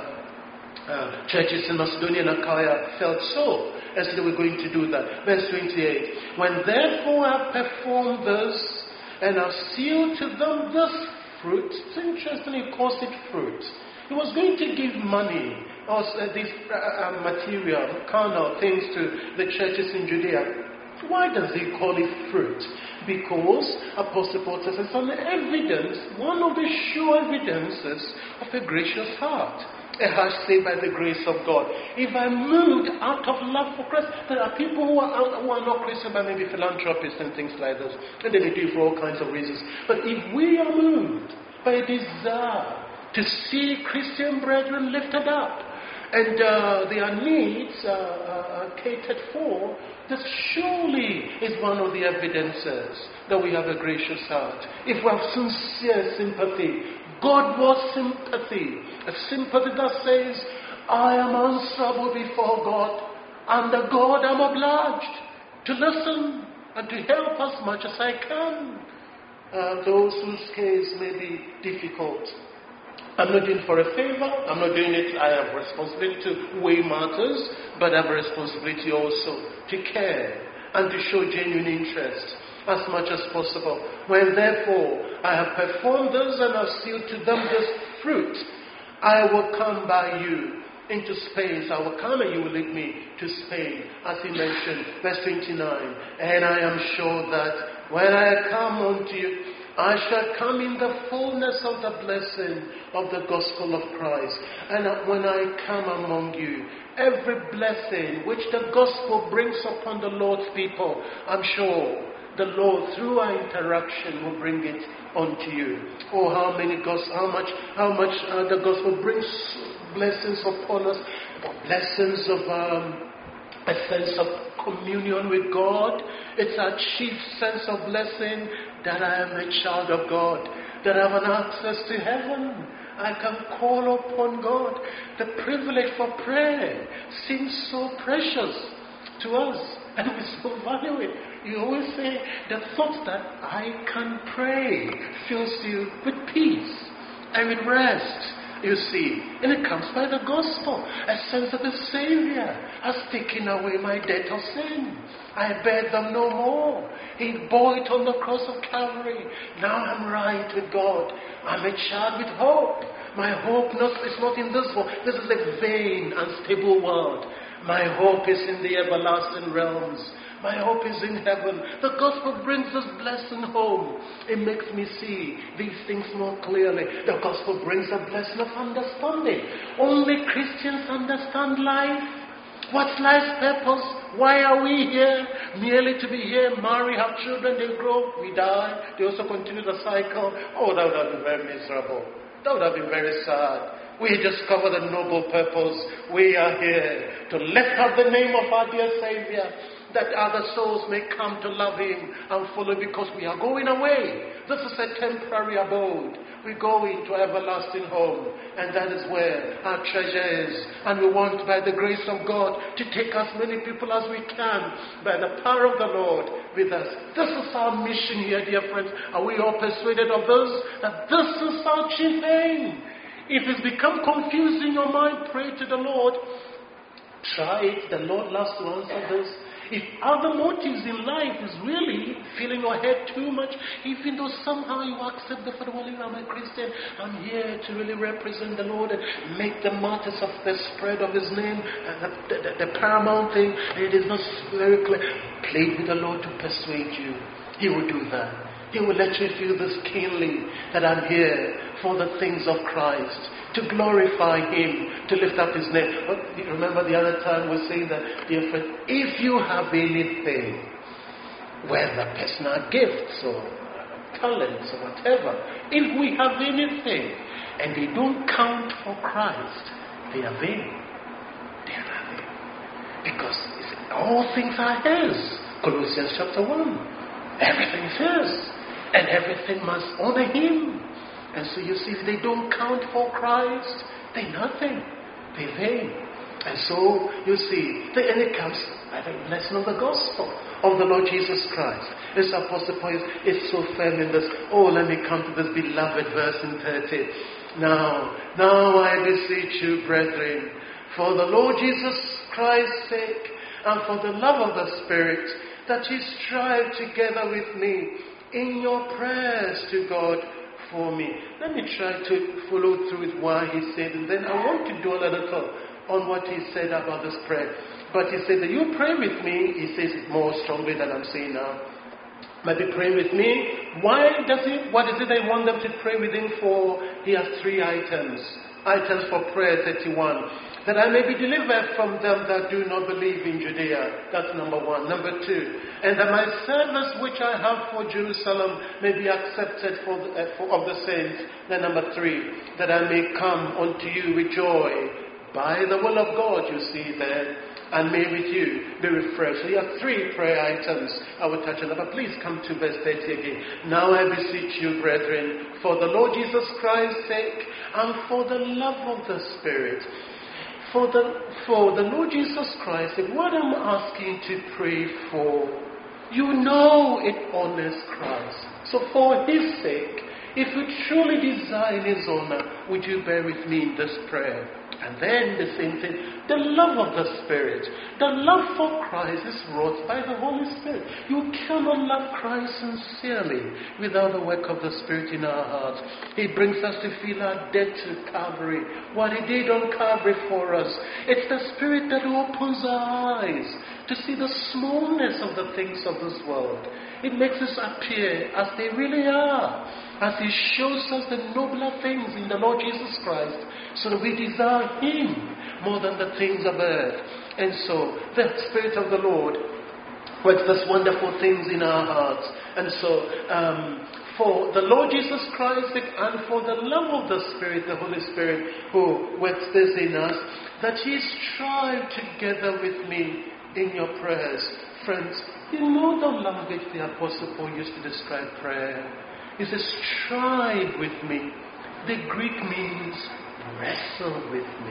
Speaker 1: uh, churches in Macedonia and Achaia felt so, as they were going to do that. Verse twenty-eight. When therefore I have performed this, and have sealed to them this fruit. It's interesting, he calls it fruit. He was going to give money or uh, these uh, uh, material, carnal things to the churches in Judea. Why does he call it fruit? Because Apostle Paul says it's an evidence, one of the sure evidences of a gracious heart. A heart saved by the grace of God. If I'm moved out of love for Christ, there are people who are, who are not Christian, but maybe philanthropists and things like this, and they may do it for all kinds of reasons. But if we are moved by a desire to see Christian brethren lifted up, and uh, their needs uh, uh, catered for, this surely is one of the evidences that we have a gracious heart. If we have sincere sympathy, God was sympathy, a sympathy that says, I am answerable before God, and the God I'm obliged to listen and to help as much as I can. Uh, those whose case may be difficult. I'm not doing it for a favor. I'm not doing it. I have responsibility to weigh matters, but I have a responsibility also to care and to show genuine interest as much as possible. When therefore I have performed this and have sealed to them this fruit, I will come by you into Spain. So I will come and you will lead me to Spain, as he mentioned, verse twenty-nine. And I am sure that when I come unto you, I shall come in the fullness of the blessing of the gospel of Christ. And when I come among you, every blessing which the gospel brings upon the Lord's people, I'm sure the Lord, through our interaction, will bring it unto you. Oh, how many gospel, how much, how much uh, the gospel brings blessings upon us, blessings of um, a sense of communion with God. It's our chief sense of blessing that I am a child of God, that I have an access to heaven. I can call upon God. The privilege for prayer seems so precious to us, and we so value it. You always say the thought that I can pray fills you with peace and with rest. You see, and it comes by the gospel. A sense that the Savior has taken away my debt of sin. I bear them no more. He bore it on the cross of Calvary. Now I'm right with God. I'm a child with hope. My hope not, is not in this world. This is a vain, unstable world. My hope is in the everlasting realms. My hope is in heaven. The gospel brings this blessing home. It makes me see these things more clearly. The gospel brings a blessing of understanding. Only Christians understand life. What's life's purpose? Why are we here? Merely to be here, marry, have children, they grow, we die. They also continue the cycle. Oh, that would have been very miserable. That would have been very sad. We discovered a noble purpose. We are here to lift up the name of our dear Savior, that other souls may come to love Him and follow, because we are going away. This is a temporary abode. We go into everlasting home, and that is where our treasure is. And we want, by the grace of God, to take as many people as we can, by the power of the Lord, with us. This is our mission here, dear friends. Are we all persuaded of this? That this is our chief aim. If it's become confusing in your mind, pray to the Lord. Try it. The Lord loves to answer this. If other motives in life is really filling your head too much, even though somehow you accept the fact, well, I'm a Christian, I'm here to really represent the Lord and make the martyrs of the spread of His name and the, the, the paramount thing, it is not very clear. Plead with the Lord to persuade you. He will do that. He will let you feel this keenly, that I'm here for the things of Christ, to glorify Him, to lift up His name. But remember the other time we were saying that, dear friend, if you have anything, whether personal gifts or talents or whatever, if we have anything and they don't count for Christ, they are vain. They are nothing. Because all things are His. Colossians chapter one. Everything is His. And everything must honor Him. And so you see, if they don't count for Christ, they're nothing. They're vain. And so you see, the enemy comes by the blessing of the gospel of the Lord Jesus Christ. This Apostle Paul is so firm in this. Oh, let me come to this beloved verse in thirty. Now, now I beseech you, brethren, for the Lord Jesus Christ's sake, and for the love of the Spirit, that ye strive together with me in your prayers to God for me. Let me try to follow through with what he said, and then I want to dwell a little on what he said about this prayer. But he said that you pray with me. He says it more strongly than I'm saying now. Maybe pray with me. Why does he? What is it they want them to pray with him for? He has three items. Items for prayer thirty-one. That I may be delivered from them that do not believe in Judea. That's number one. Number two. And that my service which I have for Jerusalem may be accepted for, the, uh, for of the saints. Then number three. That I may come unto you with joy by the will of God, you see there, and may with you be refreshed. So you have three prayer items I will touch on that. But please come to verse thirty again. Now I beseech you, brethren, for the Lord Jesus Christ's sake, and for the love of the Spirit. For the, for the Lord Jesus Christ, what I'm asking to pray for, you know it honors Christ. So for his sake, if you truly desire his honor, would you bear with me in this prayer? And then the same thing, the love of the Spirit. The love for Christ is wrought by the Holy Spirit. You cannot love Christ sincerely without the work of the Spirit in our hearts. He brings us to feel our debt to Calvary, what he did on Calvary for us. It's the Spirit that opens our eyes to see the smallness of the things of this world. It makes us appear as they really are, as he shows us the nobler things in the Lord Jesus Christ, so that we desire him more than the things of earth. And so the Spirit of the Lord works these wonderful things in our hearts. And so um, for the Lord Jesus Christ and for the love of the Spirit, the Holy Spirit who works this in us, that ye strive together with me in your prayers. Friends, you know the language the Apostle Paul used to describe prayer. He says, strive with me. The Greek means wrestle with me.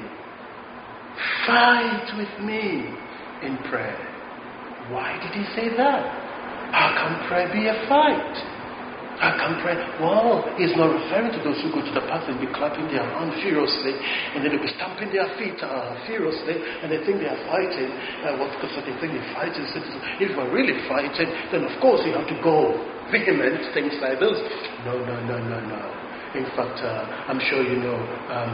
Speaker 1: Fight with me in prayer. Why did he say that? How can prayer be a fight? How can prayer? Well, he's not referring to those who go to the path and be clapping their hands furiously, and then they'll be stamping their feet uh, furiously, and they think they are fighting. Uh, well, because they think they're fighting. If we're really fighting, then of course you have to go vehement, things like this. No, no, no, no, no. In fact, uh, I'm sure you know, um,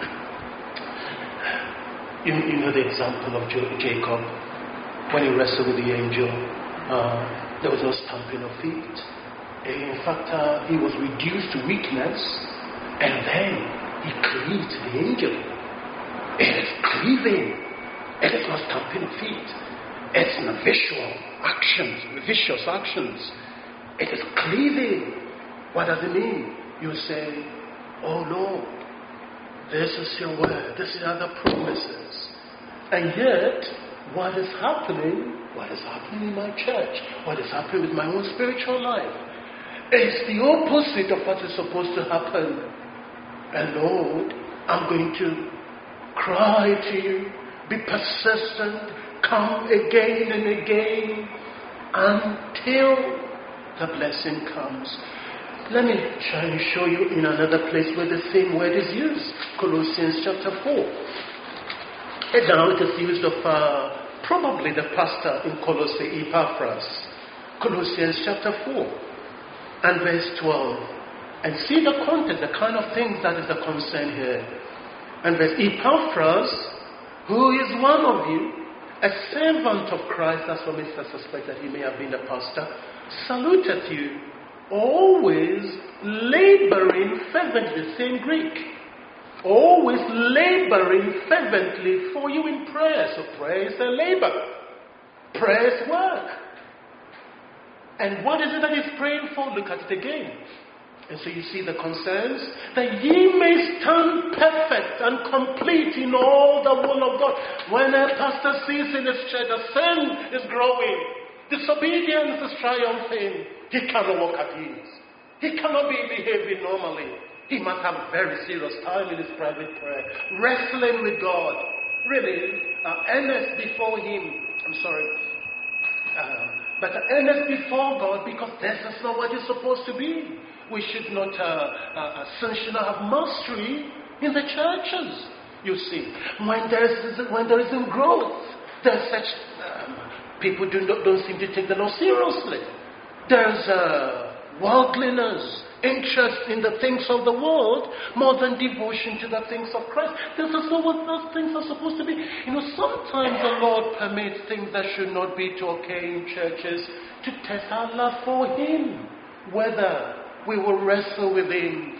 Speaker 1: you, you know the example of Jacob when he wrestled with the angel. Uh, there was no stamping of feet. In fact, uh, he was reduced to weakness, and then he cleaved the angel. It is cleaving. It is not stamping of feet. It's not visual actions, vicious actions. It is cleaving. What does it mean? You say, oh Lord, this is your word. These are the promises. And yet, what is happening, what is happening in my church, what is happening with my own spiritual life, it's the opposite of what is supposed to happen. And Lord, I'm going to cry to you, be persistent, come again and again until the blessing comes. Let me try and show you in another place where the same word is used. Colossians chapter four. And now it is used of uh, probably the pastor in Colossae, Epaphras. Colossians chapter four. And verse twelve. And see the content, the kind of things that is the concern here. And verse Epaphras, who is one of you, a servant of Christ, that's what makes us suspect that he may have been a pastor, saluteth you, always laboring fervently, same Greek. Always laboring fervently for you in prayer. So prayer is a labor. Prayer is work. And what is it that he's praying for? Look at it again. And so you see the concerns. That ye may stand perfect and complete in all the will of God. When a pastor sees in his church that sin is growing, disobedience is triumphing, he cannot walk at ease. He cannot be behaving normally. He must have a very serious time in his private prayer, wrestling with God, really uh, earnest before Him. I'm sorry, uh, but earnest before God, because this is not what it's supposed to be. We should not, uh, uh, sin should not have mastery in the churches. You see, when there is when there isn't growth, there's such um, people do not, don't seem to take the Lord seriously. There's uh, worldliness, interest in the things of the world more than devotion to the things of Christ. This is not what those things are supposed to be. You know, sometimes the Lord permits things that should not be to occur in churches to test our love for Him, whether we will wrestle with Him.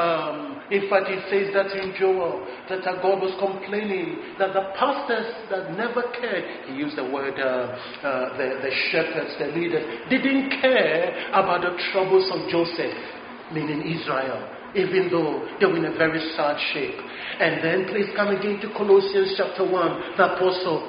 Speaker 1: Um, in fact, it says that in Joel, that uh, God was complaining that the pastors that never cared, he used the word, uh, uh, the, the shepherds, the leaders, didn't care about the troubles of Joseph, meaning Israel, even though they were in a very sad shape. And then please come again to Colossians chapter one, the apostle,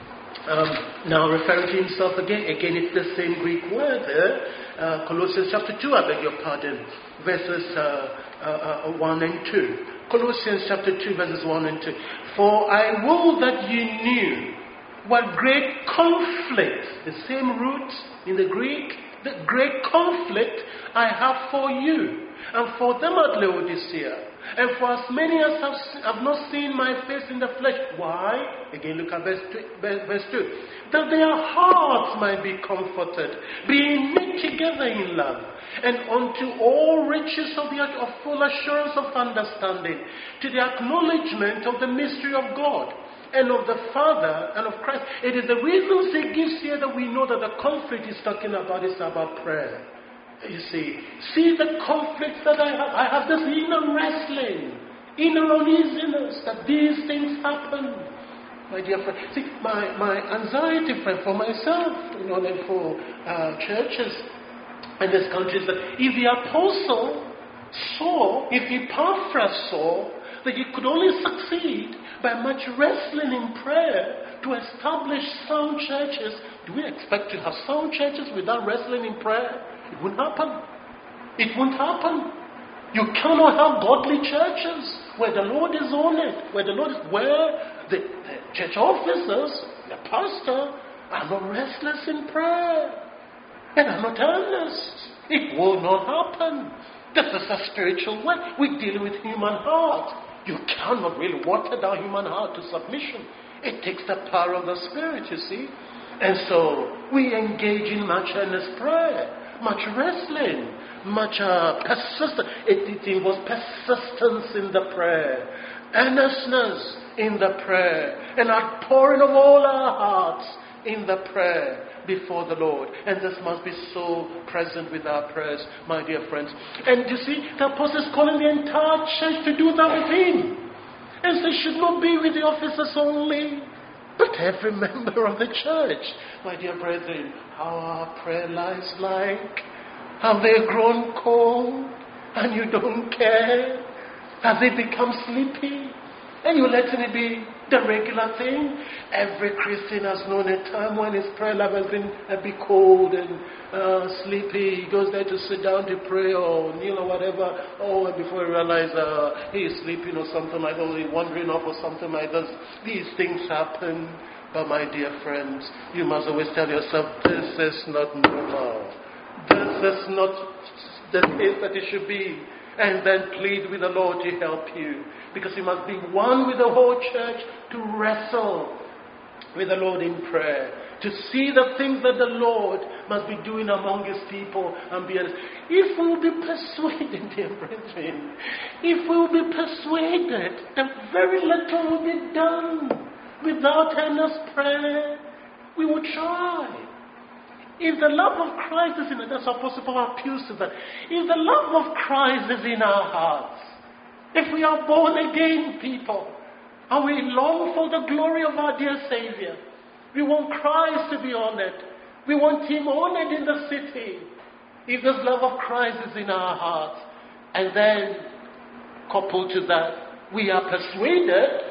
Speaker 1: um, now referring to himself again, again it's the same Greek word there, uh, Colossians chapter two, I beg your pardon, verses uh, uh, uh, one and two. Colossians chapter two, verses one and two. For I will that you knew what great conflict, the same root in the Greek, the great conflict I have for you, and for them at Laodicea, and for as many as have, have not seen my face in the flesh. Why? Again, look at verse two, verse two. That their hearts might be comforted, being knit together in love, and unto all riches of the of full assurance of understanding, to the acknowledgement of the mystery of God, and of the Father, and of Christ. It is the reasons he gives here that we know that the conflict he's talking about is about prayer. You see, see the conflicts that I have. I have this inner wrestling, inner uneasiness that these things happen. My dear friend, see, my, my anxiety, friend, for myself, you know, and for uh, churches in this country is that if the apostle saw, if Epaphras saw, that you could only succeed by much wrestling in prayer to establish sound churches, do we expect to have sound churches without wrestling in prayer? It wouldn't happen. It won't happen. You cannot have godly churches where the Lord is on it, where the Lord is, where the, the church officers, the pastor, are not restless in prayer and are not earnest. It will not happen. This is a spiritual way. We deal with human heart. You cannot really water down human heart to submission. It takes the power of the Spirit, you see. And so we engage in much earnest prayer, much wrestling, much uh, persistence. It, it involves persistence in the prayer, earnestness in the prayer, and outpouring of all our hearts in the prayer before the Lord. And this must be so present with our prayers, my dear friends. And you see, the apostle is calling the entire church to do that with him. And so it should not be with the officers only, but every member of the church. My dear brethren, how are prayer lives like? Have they grown cold and you don't care? Have they become sleepy and you're letting it be the regular thing? Every Christian has known a time when his prayer life has been a bit cold and uh, sleepy. He goes there to sit down to pray or kneel or whatever. Oh, and before he realizes uh, he is sleeping or something like that, or he's wandering off or something like this. These things happen. But my dear friends, you must always tell yourself, this is not normal. This is not the case that it should be. And then plead with the Lord to help you. Because you must be one with the whole church to wrestle with the Lord in prayer. To see the things that the Lord must be doing among His people and be honest. If we will be persuaded, dear brethren, if we will be persuaded that very little will be done without earnest prayer, we will try. If the love of Christ is in it, that's how Apostle Paul appeals to that. If the love of Christ is in our hearts, if we are born again people, and we long for the glory of our dear Savior, we want Christ to be honored. We want Him honored in the city. If this love of Christ is in our hearts, and then coupled to that, we are persuaded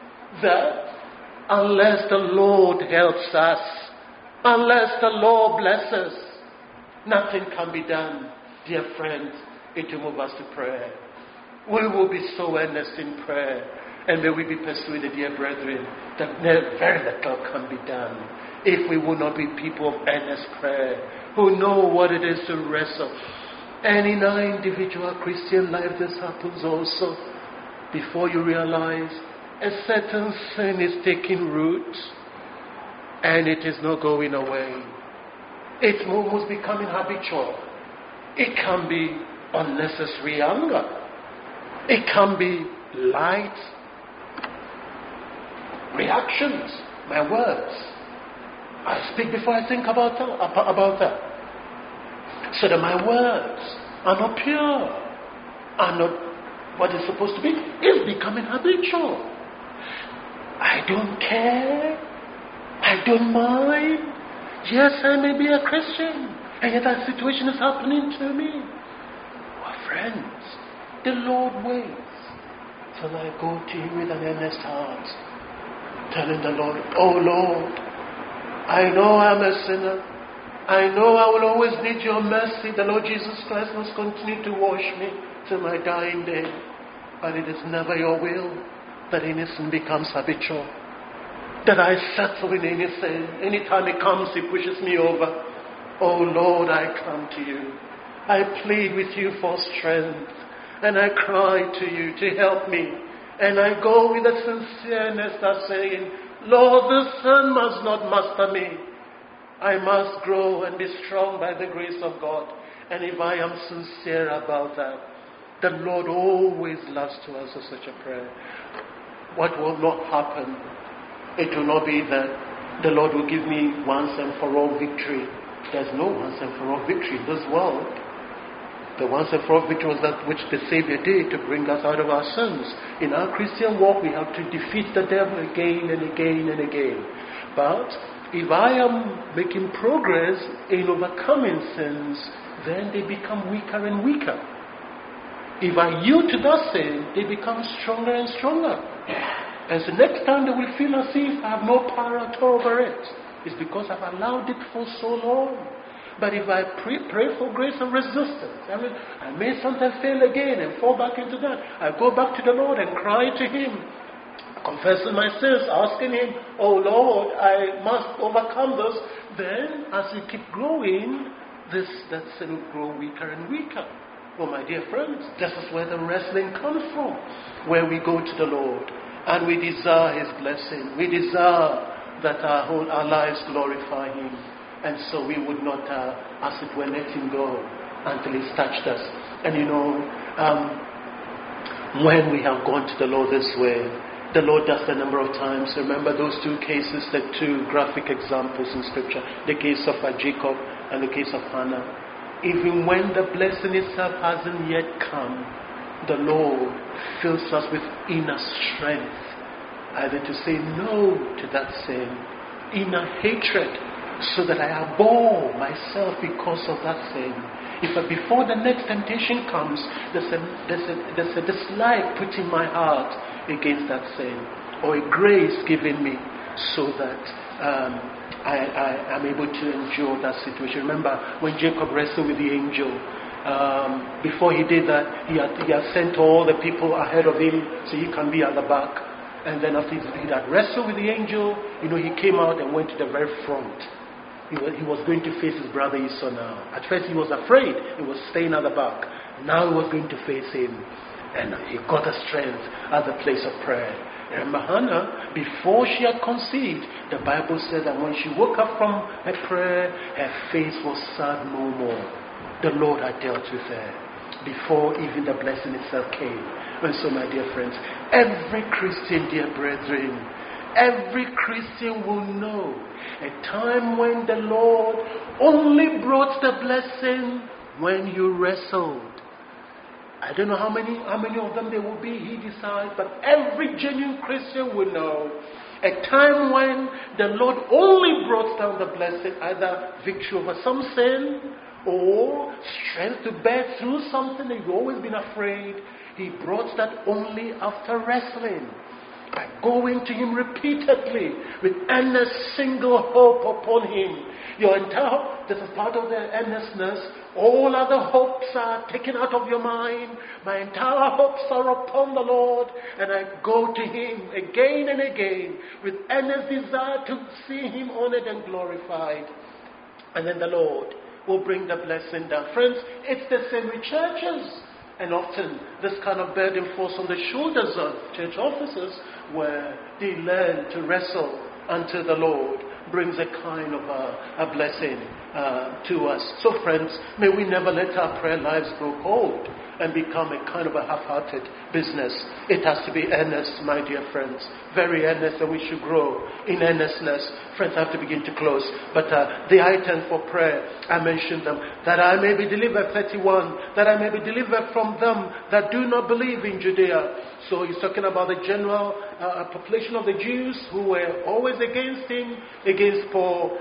Speaker 1: that unless the Lord helps us, unless the Lord blesses, nothing can be done, dear friends, it will move us to prayer. We will be so earnest in prayer. And may we be persuaded, dear brethren, that very little can be done if we will not be people of earnest prayer, who know what it is to wrestle. And in our individual Christian life, this happens also. Before you realize, a certain sin is taking root, and it is not going away. It's almost becoming habitual. It can be unnecessary anger. It can be light reactions, my words. I speak before I think about that, about that. So that my words are not pure, are not what it's supposed to be. It's becoming habitual. I don't care. I don't mind. Yes, I may be a Christian, and yet that situation is happening to me. Well, friends, the Lord waits till I go to Him with an earnest heart, telling the Lord, oh Lord, I know I'm a sinner. I know I will always need your mercy. The Lord Jesus Christ must continue to wash me till my dying day. But it is never your will that anything becomes habitual, that I settle in anything. Anytime it comes, it pushes me over. Oh Lord, I come to you. I plead with you for strength. And I cry to you to help me. And I go with a sincereness of saying, Lord, the sin must not master me. I must grow and be strong by the grace of God. And if I am sincere about that, the Lord always loves to answer such a prayer. What will not happen? It will not be that the Lord will give me once and for all victory. There's no once and for all victory in this world. The once and for all victory was that which the Savior did to bring us out of our sins. In our Christian walk, we have to defeat the devil again and again and again. But if I am making progress in overcoming sins, then they become weaker and weaker. If I yield to that sin, they become stronger and stronger. And so next time they will feel as if I have no power at all over it. It's because I've allowed it for so long. But if I pray, pray for grace and resistance, I mean, I may sometimes fail again and fall back into that. I go back to the Lord and cry to Him, confessing my sins, asking Him, oh Lord, I must overcome this. Then, as you keep growing, this that sin will grow weaker and weaker. Oh, my dear friends, this is where the wrestling comes from, where we go to the Lord and we desire His blessing. We desire that our whole our lives glorify Him, and so we would not, uh, as it were, let Him go until He's touched us. And you know, um, when we have gone to the Lord this way, the Lord does a number of times. Remember those two cases, the two graphic examples in Scripture, the case of uh, Jacob and the case of Hannah. Even when the blessing itself hasn't yet come, the Lord fills us with inner strength, either to say no to that sin, inner hatred, so that I abhor myself because of that sin. If uh, before the next temptation comes, there's a, there's a, there's a dislike put in my heart against that sin, or a grace given me so that um, I, I am able to endure that situation. Remember when Jacob wrestled with the angel, um, before he did that, he had, he had sent all the people ahead of him so he can be at the back. And then after he had wrestled with the angel, you know, he came out and went to the very front. He was, he was going to face his brother Esau now. At first he was afraid. He was staying at the back. Now he was going to face him. And he got the strength at the place of prayer. Remember Hannah, before she had conceived, the Bible said that when she woke up from her prayer, her face was sad no more. The Lord had dealt with her before even the blessing itself came. And so, my dear friends, every Christian, dear brethren, every Christian will know a time when the Lord only brought the blessing when you wrestled. I don't know how many how many of them there will be, He decides, but every genuine Christian will know a time when the Lord only brought down the blessing, either victory over some sin or strength to bear through something that you've always been afraid. He brought that only after wrestling. by going to him repeatedly with earnest single hope upon him. Your entire, this is part of the earnestness. All other hopes are taken out of your mind. My entire hopes are upon the Lord, and I go to him again and again with earnest desire to see him honored and glorified. And then the Lord will bring the blessing down. Friends, it's the same with churches. And often this kind of burden falls on the shoulders of church officers, where they learn to wrestle unto the Lord brings a kind of a, a blessing uh, to us. So friends, may we never let our prayer lives grow cold and become a kind of a half-hearted business. It has to be earnest, my dear friends. Very earnest, and we should grow in earnestness. Friends, I have to begin to close. But uh, the items for prayer, I mentioned them. That I may be delivered, thirty-one. That I may be delivered from them that do not believe in Judea. So he's talking about the general uh, population of the Jews who were always against him, against Paul.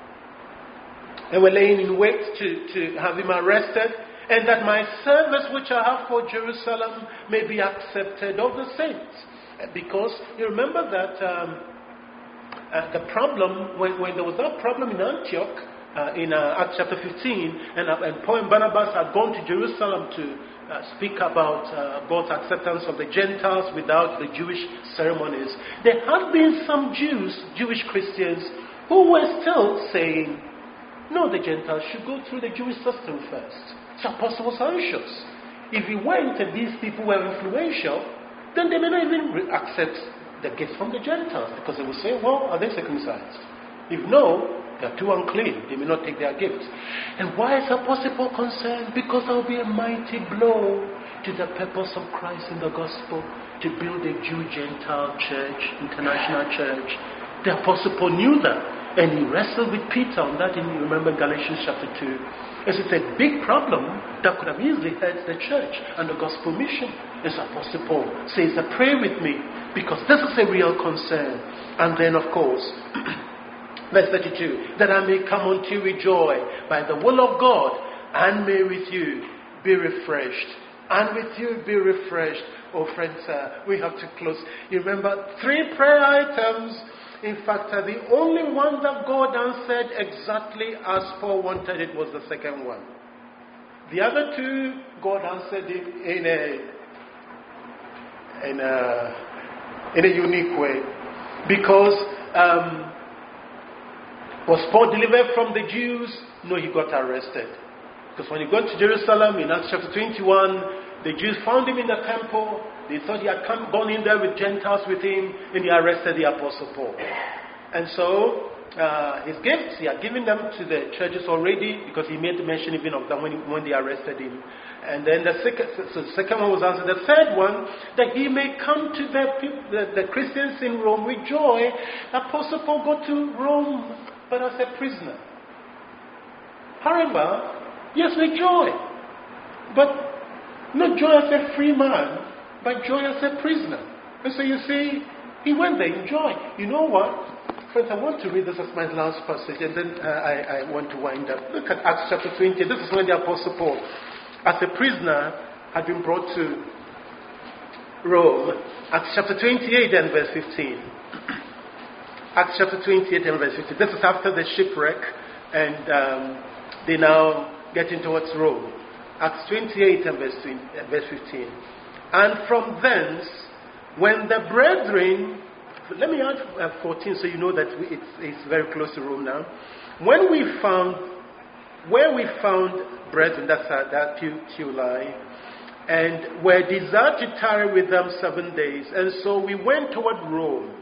Speaker 1: They were laying in wait to, to have him arrested. And that my service which I have for Jerusalem may be accepted of the saints. Because you remember that um, uh, the problem, when, when there was that problem in Antioch, uh, in uh, Acts chapter fifteen, and, uh, and Paul and Barnabas had gone to Jerusalem to uh, speak about uh, God's acceptance of the Gentiles without the Jewish ceremonies. There had been some Jews, Jewish Christians, who were still saying, no, the Gentiles should go through the Jewish system first. So Apostle was anxious. If he went and these people were influential, then they may not even accept the gifts from the Gentiles, because they will say, well, are they circumcised? If no, they are too unclean. They may not take their gifts. And why is Apostle concerned? Because there will be a mighty blow to the purpose of Christ in the gospel, to build a Jew-Gentile church, international church. The Apostle Paul knew that. And he wrestled with Peter on that, in, you remember, Galatians chapter two. As it's a big problem that could have easily hurt the church and the gospel mission. As Apostle Paul says, pray with me, because this is a real concern. And then, of course, verse thirty-two, that I may come unto you with joy by the will of God, and may with you be refreshed. And with you be refreshed. Oh, friends, uh, we have to close. You remember, three prayer items. In fact, uh, the only one that God answered exactly as Paul wanted it was the second one. The other two, God answered it in a in a in a unique way, because um, was Paul delivered from the Jews? No, he got arrested. Because when he got to Jerusalem in Acts chapter twenty-one, the Jews found him in the temple. They thought he had come, gone in there with Gentiles with him, and he arrested the Apostle Paul. And so, uh, his gifts, he had given them to the churches already, because he made mention even of them when, he, when they arrested him. And then the second, so the second one was answered. The third one, that he may come to the, the, the Christians in Rome with joy. Apostle Paul got to Rome, but as a prisoner. However, yes, with joy. But not joy as a free man, but joy as a prisoner. And so you see, he went there in joy. You know what? Friends, I want to read this as my last passage, and then uh, I, I want to wind up. Look at Acts chapter twenty. This is when the Apostle Paul, as a prisoner, had been brought to Rome. Acts chapter twenty-eight and verse fifteen. Acts chapter twenty-eight and verse fifteen. This is after the shipwreck, and um, they now getting towards Rome. Acts twenty-eight and verse, twenty, uh, verse fifteen. And from thence, when the brethren, let me add uh, fourteen so you know that we, it's, it's very close to Rome now. When we found, where we found brethren, that's uh, that Puteoli, and were desired to tarry with them seven days. And so we went toward Rome.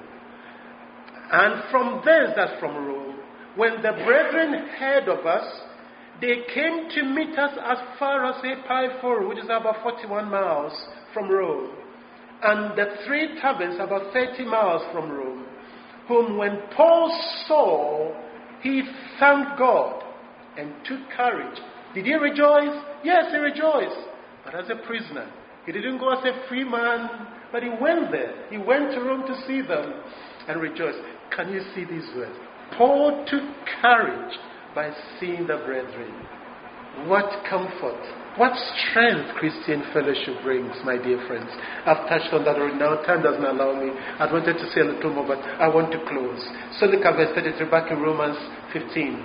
Speaker 1: And from thence, that's from Rome, when the brethren heard of us, they came to meet us as far as Epiphoru, which is about forty-one miles from Rome, and the three taverns about thirty miles from Rome, whom when Paul saw, he thanked God and took courage. Did he rejoice? Yes, he rejoiced, but as a prisoner. He didn't go as a free man, but he went there. He went to Rome to see them and rejoiced. Can you see these words? Paul took courage by seeing the brethren. What comfort, what strength Christian fellowship brings, my dear friends. I've touched on that already now. Time doesn't allow me. I wanted to say a little more, but I want to close. So look at verse thirty-three back in Romans fifteen.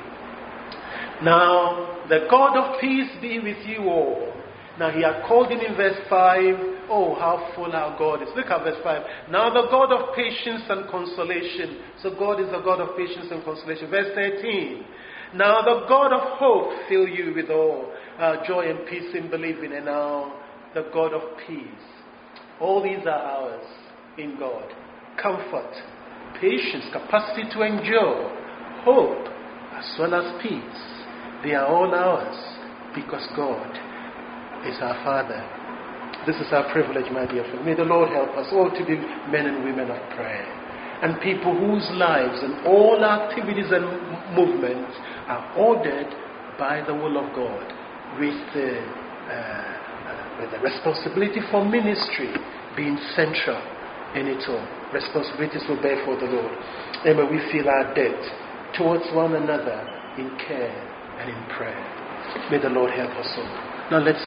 Speaker 1: Now, the God of peace be with you all. Now, he had called him in verse five. Oh, how full our God is. Look at verse five. Now, the God of patience and consolation. So, God is the God of patience and consolation. Verse thirteen. Now, the God of hope fill you with all uh, joy and peace in believing. And now, the God of peace. All these are ours in God. Comfort, patience, capacity to endure, hope, as well as peace. They are all ours because God is our Father. This is our privilege, my dear friend. May the Lord help us all to be men and women of prayer, and people whose lives and all activities and movements are ordered by the will of God, with the, uh, with the responsibility for ministry being central in it all. Responsibilities we bear for the Lord. And may we feel our debt towards one another in care and in prayer. May the Lord help us all. Now let's